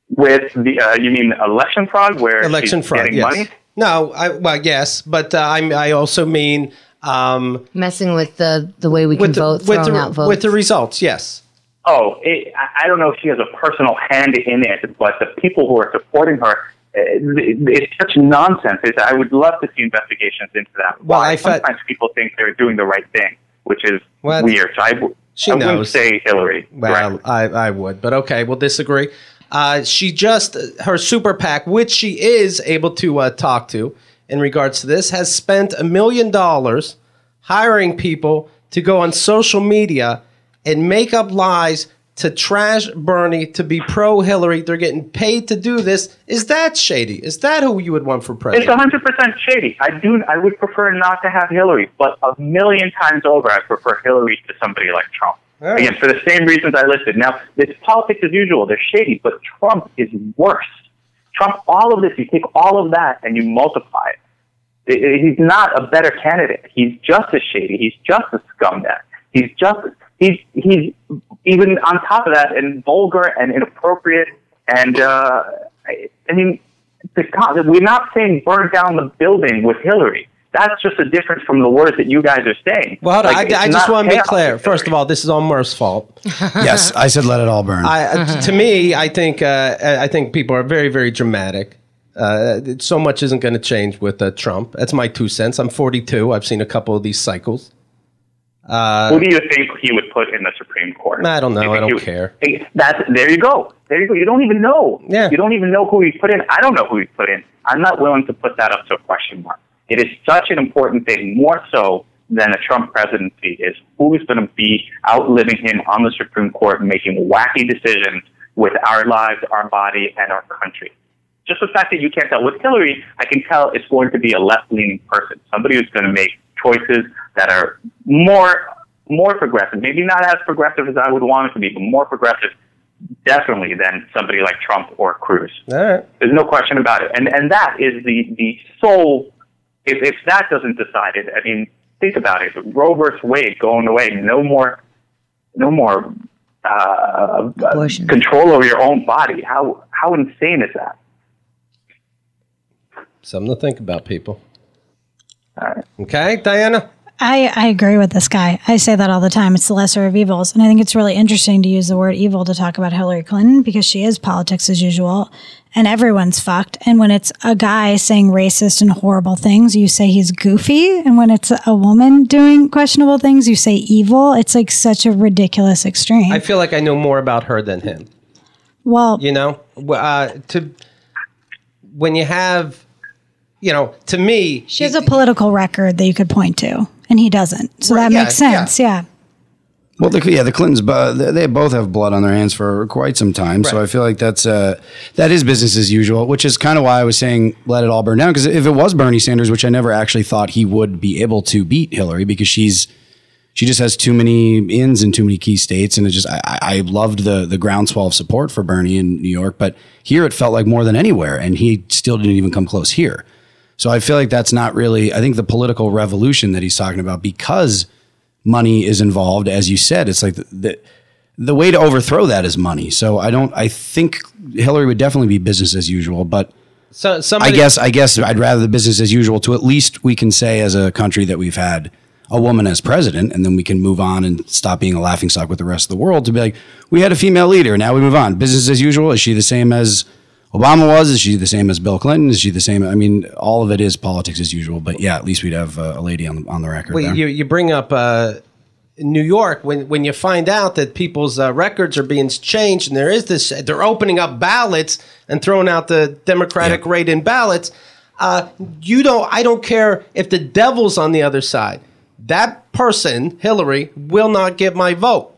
With the, uh, you mean election fraud, where Election she's fraud, getting yes. money? No, I, well, yes, but uh, I, I also mean um, Messing with the, the way we can with the, vote, with throwing the, out votes. with the results, yes. Oh, it, I I don't know if she has a personal hand in it, but the people who are supporting her, it, it's such nonsense. It's, I would love to see investigations into that. Well, Why? I thought- Sometimes people think they're doing the right thing, which is Well, weird. So I, w- she I wouldn't knows. say Hillary. Well, directly. I, I would, but okay, we'll disagree. Uh, she just, her super PAC, which she is able to uh, talk to in regards to this, has spent a million dollars hiring people to go on social media and make up lies to trash Bernie, to be pro-Hillary. They're getting paid to do this. Is that shady? Is that who you would want for It's president? one hundred percent shady. I do. I would prefer not to have Hillary, but a million times over, I prefer Hillary to somebody like Trump. All right. Again, for the same reasons I listed. Now, it's politics as usual. They're shady, but Trump is worse. Trump, all of this, you take all of that and you multiply it. I- I- He's not a better candidate. He's just as shady. He's just a scumbag. He's just, he's, he's even on top of that, and vulgar and inappropriate. And, uh, I, I mean, the, we're not saying burn down the building with Hillary. That's just a difference from the words that you guys are saying. Well, hold on. Like, I, I it's just not want to be chaos clear. with First of Hillary. all, this is all Murph's fault. Yes, I said let it all burn. I, uh, to me, I think uh, I think people are very, very dramatic. Uh, so much isn't going to change with uh, Trump. That's my two cents. I'm forty-two. I've seen a couple of these cycles. Who do you think he would put in the Supreme Court? I don't know. Do you I think don't he would- care. Hey, That's there. You go. There you go. You don't even know. Yeah. You don't even know who he put in. I don't know who he put in. I'm not willing to put that up to a question mark. It is such an important thing, more so than a Trump presidency, is who's going to be outliving him on the Supreme Court, making wacky decisions with our lives, our body, and our country. Just the fact that you can't tell. With Hillary, I can tell it's going to be a left-leaning person, somebody who's going to make choices that are more more progressive, maybe not as progressive as I would want it to be, but more progressive definitely than somebody like Trump or Cruz. All right. There's no question about it. And and that is the, the sole, if, if that doesn't decide it, I mean, think about it. Roe versus Wade going away, no more, no more uh, Abortion. control over your own body. How how insane is that? Something to think about, people. All right. Okay, Diana? I, I agree with this guy. I say that all the time. It's the lesser of evils. And I think it's really interesting to use the word evil to talk about Hillary Clinton because she is politics as usual and everyone's fucked. And when it's a guy saying racist and horrible things, you say he's goofy. And when it's a woman doing questionable things, you say evil. It's like such a ridiculous extreme. I feel like I know more about her than him. well, You know, uh, to when you have, you know, to me, she has a political record that you could point to, and he doesn't. So Right, that yeah, makes sense. Yeah. Well, the, yeah, the Clintons, uh, they they both have blood on their hands for quite some time. So Right. I feel like that's uh, that is business as usual, which is kind of why I was saying let it all burn down. Because if it was Bernie Sanders, which I never actually thought he would be able to beat Hillary, because she's she just has too many ins in too many key states, and it just I, I loved the the groundswell of support for Bernie in New York, but here it felt like more than anywhere, and he still didn't even come close here. So I feel like that's not really. I think the political revolution that he's talking about, because money is involved, as you said, it's like the, the the way to overthrow that is money. So I don't. I think Hillary would definitely be business as usual, but so somebody, I guess I guess I'd rather the business as usual. To at least we can say as a country that we've had a woman as president, and then we can move on and stop being a laughingstock with the rest of the world. To be like, we had a female leader, now we move on. Business as usual. Is she the same as Obama was? Is she the same as Bill Clinton? Is she the same? I mean, all of it is politics as usual. But yeah, at least we'd have uh, a lady on the, on the record. well, there. you you bring up uh, New York when when you find out that people's uh, records are being changed, and there is this, they're opening up ballots and throwing out the Democratic Yeah. write-in ballots. Uh, you don't. I don't care if the devil's on the other side. That person, Hillary, will not get my vote.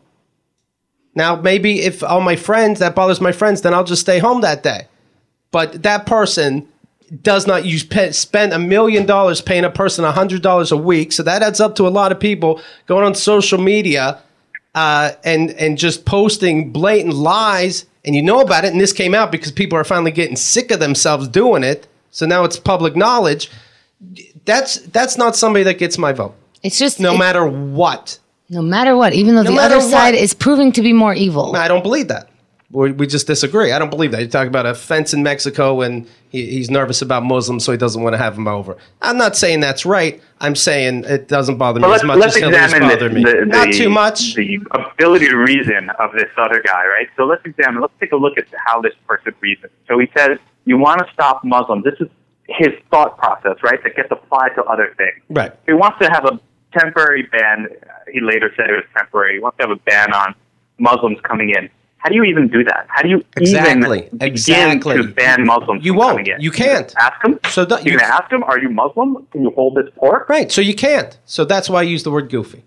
Now, maybe if all my friends, that bothers my friends, then I'll just stay home that day. But that person does not use pay, spend a million dollars paying a person a hundred dollars a week. So that adds up to a lot of people going on social media uh, and and just posting blatant lies. And you know about it. And this came out because people are finally getting sick of themselves doing it. So now it's public knowledge. That's that's not somebody that gets my vote. It's just No it- matter what. no matter what, even though No the matter other side what. is proving to be more evil. I don't believe that. We, we just disagree. I don't believe that. You talk about a fence in Mexico and he, he's nervous about Muslims, so he doesn't want to have them over. I'm not saying that's right. I'm saying it doesn't bother me Well, as much let's as Hillary's examine bothered me. the, the, Not the, too much. The ability to reason of this other guy, right? So let's examine, let's take a look at how this person reasons. So he says, you want to stop Muslims. This is his thought process, right, that gets applied to other things. Right. He wants to have a temporary ban. He later said it was temporary. He wants to have a ban on Muslims coming in. How do you even do that? How do you Exactly. even begin Exactly. to ban Muslims You from won't. coming in? You can't. Ask them? So don't- You're you- going to ask them, are you Muslim? Can you hold this pork? Right. So you can't. So that's why I use the word goofy.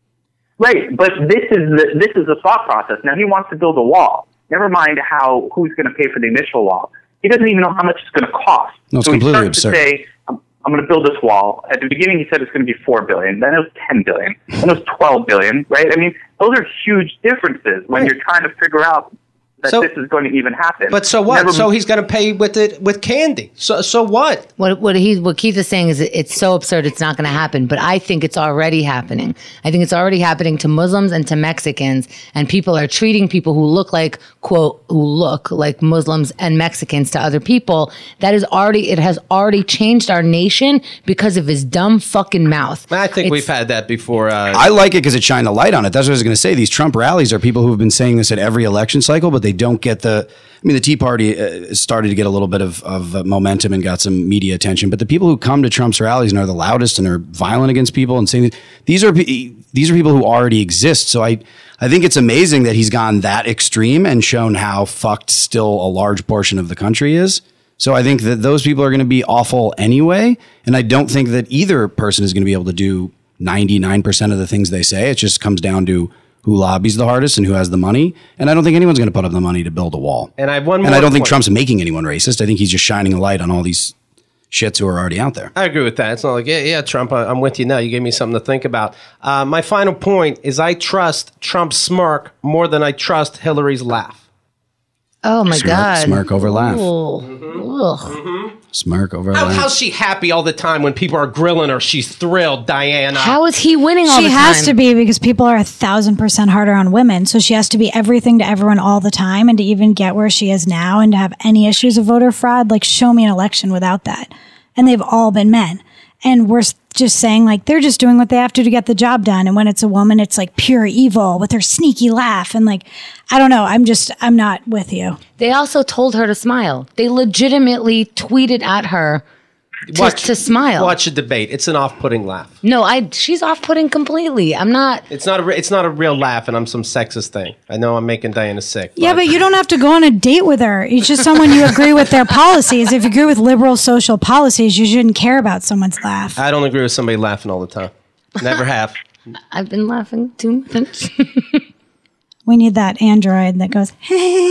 Right, but this is the, this is the thought process. Now he wants to build a wall. Never mind how who's going to pay for the initial wall. He doesn't even know how much it's going to cost. No, it's so completely he starts absurd. to say, I'm, I'm going to build this wall. At the beginning, he said it's going to be four billion. Then it was ten billion. Then it was twelve billion. Right? I mean, those are huge differences when Right. you're trying to figure out that So- this is going to even happen. But so what? Never- so he's going to pay with it with candy. So so what? What what he what Keith is saying is it's so absurd it's not going to happen, but I think it's already happening. I think it's already happening to Muslims and to Mexicans, and people are treating people who look like quote who look like Muslims and Mexicans to other people. That is already it has already changed our nation because of his dumb fucking mouth. I think It's- we've had that before. Uh, I like it because it shined a light on it. That's what I was going to say. These Trump rallies are people who have been saying this at every election cycle, but they don't get the. I mean, the Tea Party uh, started to get a little bit of, of uh, momentum and got some media attention. But the people who come to Trump's rallies and are the loudest and are violent against people and saying these are pe- these are people who already exist. So I I think it's amazing that he's gone that extreme and shown how fucked still a large portion of the country is. So I think that those people are going to be awful anyway. And I don't think that either person is going to be able to do ninety-nine percent of the things they say. It just comes down to who lobbies the hardest and who has the money. And I don't think anyone's going to put up the money to build a wall. And I have one more And I don't think point. Trump's making anyone racist. I think he's just shining a light on all these shits who are already out there. I agree with that. It's not like, yeah, yeah, Trump, I- I'm with you now. You gave me something to think about. Uh, my final point is I trust Trump's smirk more than I trust Hillary's laugh. Oh my Smirk, god. smirk over laugh. Ooh. Ugh. Smirk over How, laugh. how's she happy all the time when people are grilling her? She's thrilled, Diana. How is he winning all She the time? has to be because people are a thousand percent harder on women. So she has to be everything to everyone all the time. And to even get where she is now and to have any issues of voter fraud, like show me an election without that. And they've all been men. And we're s- just saying like they're just doing what they have to to get the job done. And when it's a woman, it's like pure evil with her sneaky laugh. And like, I don't know. I'm just, I'm not with you. They also told her to smile. They legitimately tweeted at her to, to smile. Watch a debate. It's an off-putting laugh. No, I. She's off-putting completely. I'm not. It's not a. re- It's not a real laugh, and I'm some sexist thing. I know I'm making Diana sick. Yeah, but you don't have to go on a date with her. It's just someone you agree with their policies. If you agree with liberal social policies, you shouldn't care about someone's laugh. I don't agree with somebody laughing all the time. Never have. I've been laughing too much. We need that android that goes,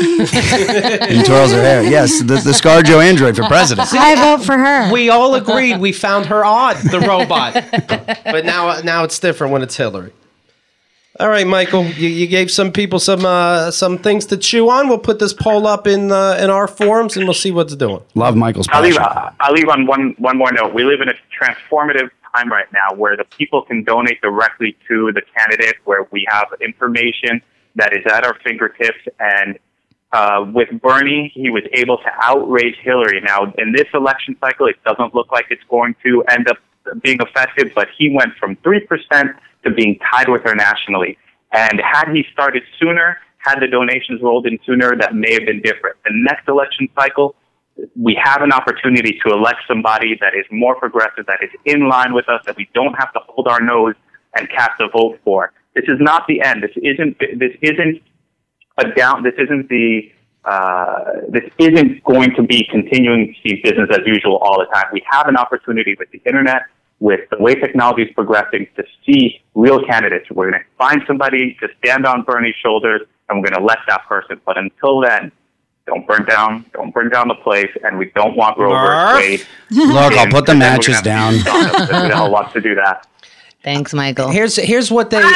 And twirls her hair. Yes, the, the ScarJo android for president. I vote for her. We all agreed we found her odd, the robot. But now, now it's different when it's Hillary. All right, Michael, you, you gave some people some uh, some things to chew on. We'll put this poll up in uh, in our forums, and we'll see what's doing. Love Michael's I'll leave, passion. I'll leave on one, one more note. We live in a transformative time right now where the people can donate directly to the candidate, where we have information that is at our fingertips. And uh, with Bernie, he was able to outrage Hillary. Now, in this election cycle, it doesn't look like it's going to end up being effective, but he went from three percent to being tied with her nationally. And had he started sooner, had the donations rolled in sooner, that may have been different. The next election cycle, we have an opportunity to elect somebody that is more progressive, that is in line with us, that we don't have to hold our nose and cast a vote for. This is not the end. This isn't. This isn't a down. This isn't the. Uh, this isn't going to be continuing to see business as usual all the time. We have an opportunity with the internet, with the way technology is progressing, to see real candidates. We're going to find somebody to stand on Bernie's shoulders, and we're going to elect that person. But until then, don't burn down. Don't burn down the place, and we don't want Roe Murph. versus Wade. Look, I'll put the And then we're matches gonna down. have to- Who wants to do that? Thanks, Michael. Here's here's what they.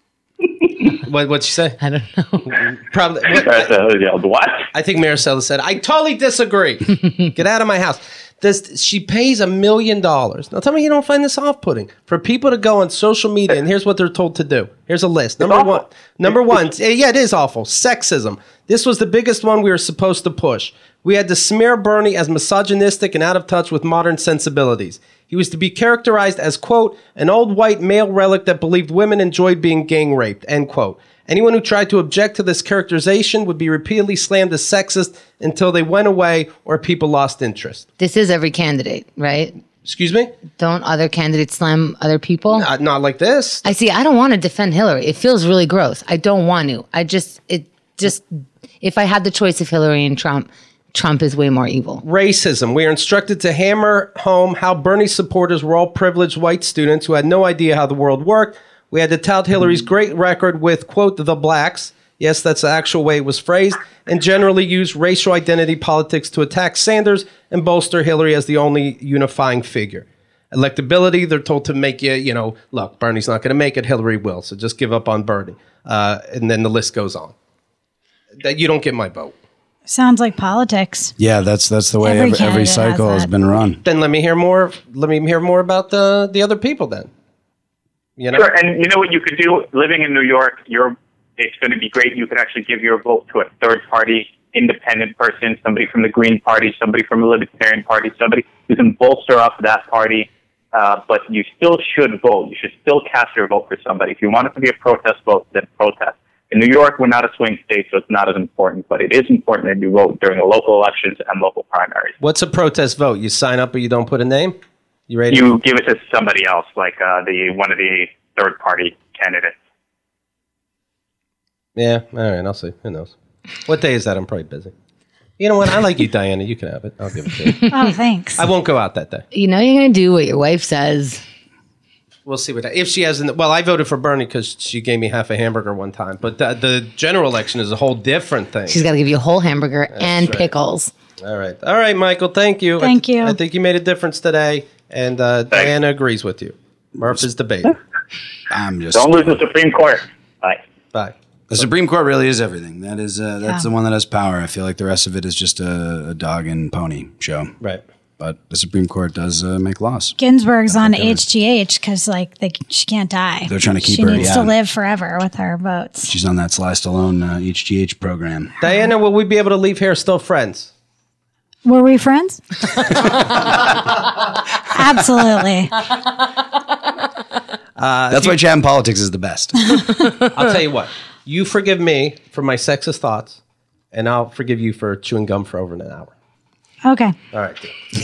What what'd you say? I don't know. Probably. Uh, so, yeah, what? I think Maricela said, I totally disagree. Get out of my house. This, she pays a million dollars. Now tell me you don't find this off-putting for people to go on social media and here's what they're told to do. Here's a list. Number awful. one. Number one. Yeah, it is awful. Sexism. This was the biggest one we were supposed to push. We had to smear Bernie as misogynistic and out of touch with modern sensibilities. He was to be characterized as, quote, an old white male relic that believed women enjoyed being gang raped, end quote. Anyone who tried to object to this characterization would be repeatedly slammed as sexist until they went away or people lost interest. This is every candidate, right? Excuse me? Don't other candidates slam other people? Not, not like this. I see. I don't want to defend Hillary. It feels really gross. I don't want to. I just, it just, if I had the choice of Hillary and Trump, Trump is way more evil. Racism. We are instructed to hammer home how Bernie supporters were all privileged white students who had no idea how the world worked. We had to tout Hillary's great record with, quote, the blacks. Yes, that's the actual way it was phrased. And generally use racial identity politics to attack Sanders and bolster Hillary as the only unifying figure. Electability, they're told to make you, you know, look, Bernie's not going to make it, Hillary will. So just give up on Bernie. Uh, and then the list goes on. That you don't get my vote. Sounds like politics. Yeah, that's that's the way Every every, every candidate has cycle has, that. been run. Then let me hear more. Let me hear more about the the other people then. You know? Sure, and you know what you could do? Living in New York, you're, it's going to be great. You could actually give your vote to a third-party independent person, somebody from the Green Party, somebody from the Libertarian Party, somebody who can bolster up that party. Uh, but you still should vote. You should still cast your vote for somebody. If you want it to be a protest vote, then protest. In New York, we're not a swing state, so it's not as important. But it is important that you vote during the local elections and local primaries. What's a protest vote? You sign up, but you don't put a name. You ready? You give it to somebody else, like uh, the one of the third-party candidates. Yeah, all right, I'll see. Who knows? What day is that? I'm probably busy. You know what? I like you, Diana. You can have it. I'll give it to you. Oh, thanks. I won't go out that day. You know you're going to do what your wife says. We'll see what if she hasn't. Well, I voted for Bernie because she gave me half a hamburger one time. But the, the general election is a whole different thing. She's got to give you a whole hamburger and right. pickles. All right, all right, Michael. Thank you. Thank I th- you. I think you made a difference today, and uh, Diana agrees with you. Murph is debating. I'm just Don't lose the Supreme Court. Bye. Bye. the Supreme Court really is everything. That is uh, that's Yeah. the one that has power. I feel like the rest of it is just a, a dog and pony show. Right. But the Supreme Court does uh, make laws. Ginsburg's on H G H because like they, she can't die. They're trying to keep she her, needs yeah. to live forever with her votes. She's on that Sly Stallone uh, H G H program. Diana, will we be able to leave here still friends? Were we friends? Absolutely. That's why chat and politics is the best. I'll tell you what. You forgive me for my sexist thoughts, and I'll forgive you for chewing gum for over an hour. Okay. All right.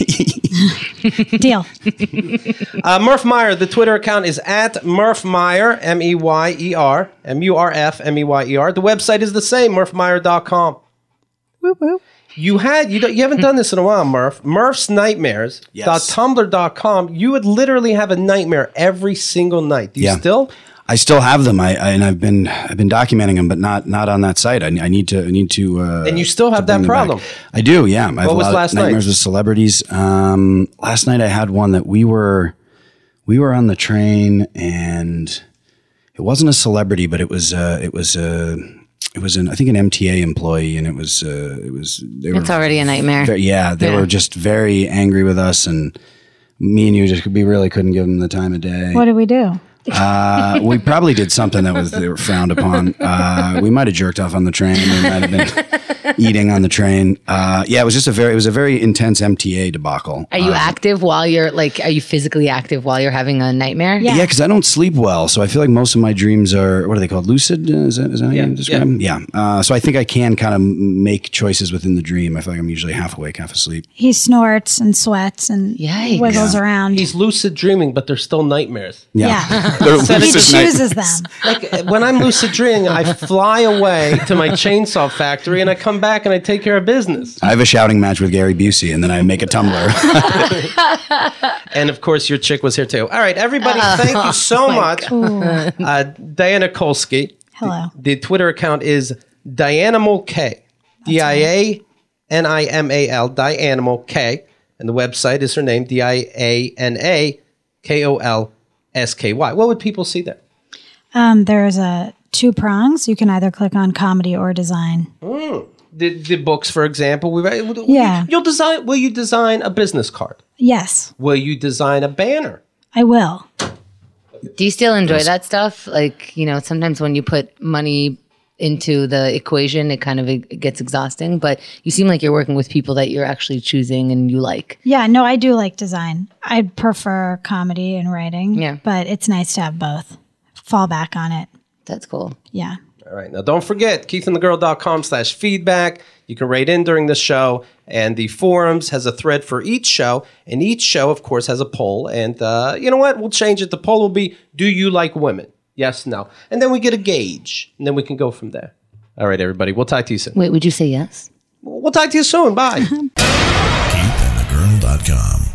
Deal. Deal. Uh, Murph Meyer, the Twitter account is at Murph Meyer, M E Y E R, M U R F M E Y E R. The website is the same, murph meyer dot com. Whoop, whoop. You had you don't, you haven't done this in a while, Murph. Murph's Nightmares Yes. dot tumblr dot com. You would literally have a nightmare every single night. Do you Yeah. still? I still have them. I, I and I've been I've been documenting them, but not not on that site. I, I need to I need to. Uh, And you still have to bring that them back. problem. I do. Yeah. I have What a was lot of last night? nightmares with celebrities. Um, last night I had one that we were we were on the train, and it wasn't a celebrity, but it was uh, it was uh, it was an I think an M T A employee, and it was uh, it was they were It's already a nightmare. very- yeah, they Yeah. were just very angry with us, and me and you just we really couldn't give them the time of day. What did we do? Uh, we probably did something that was they were frowned upon. Uh, we might have jerked off on the train. We might have been eating on the train. Uh, yeah, it was just a very it was a very intense M T A debacle. Are you Uh, active while you're like, are you physically active while you're having a nightmare? Yeah. Yeah, because I don't sleep well, so I feel like most of my dreams are what are they called? Lucid? Is that, is that how Yeah, you describe them? Yeah. Uh, so I think I can kind of make choices within the dream. I feel like I'm usually half awake, half asleep. He snorts and sweats and Yikes. wiggles Yeah. around. He's lucid dreaming, but they're still nightmares. Yeah, Yeah. They're He he lucid night- chooses them. Like when I'm lucid dreaming, I fly away to my chainsaw factory and I come back and I take care of business. I have a shouting match with Gary Busey, and then I make a tumbler. And of course, your chick was here too. All right, everybody, thank you so much. Uh, Diana Kolsky. Hello. The, the Twitter account is Dianimal K. D I A N I M A L, Dianimal K. And the website is her name, D I A N A K O L S K Y. What would people see there? Um, there's a two prongs. You can either click on comedy or design. the, the books, for example. We write, will Yeah. You, you'll design. Will you design a business card? Yes, Will you design a banner? I will. Do you still enjoy that stuff? Like, you know, sometimes when you put money into the equation, it kind of it gets exhausting, but you seem like you're working with people that you're actually choosing and you like. Yeah, no, I do like design. I prefer comedy and writing. Yeah. But it's nice to have both. Fall back on it. That's cool. Yeah. All right. Now, don't forget, keithandthegirl.com slash feedback. You can write in during the show, and the forums has a thread for each show, and each show, of course, has a poll. And uh, you know what? We'll change it. The poll will be, do you like women? Yes, no. And then we get a gauge, and then we can go from there. All right, everybody. We'll talk to you soon. Wait, would you say yes? We'll talk to you soon. Bye. keith and the girl dot com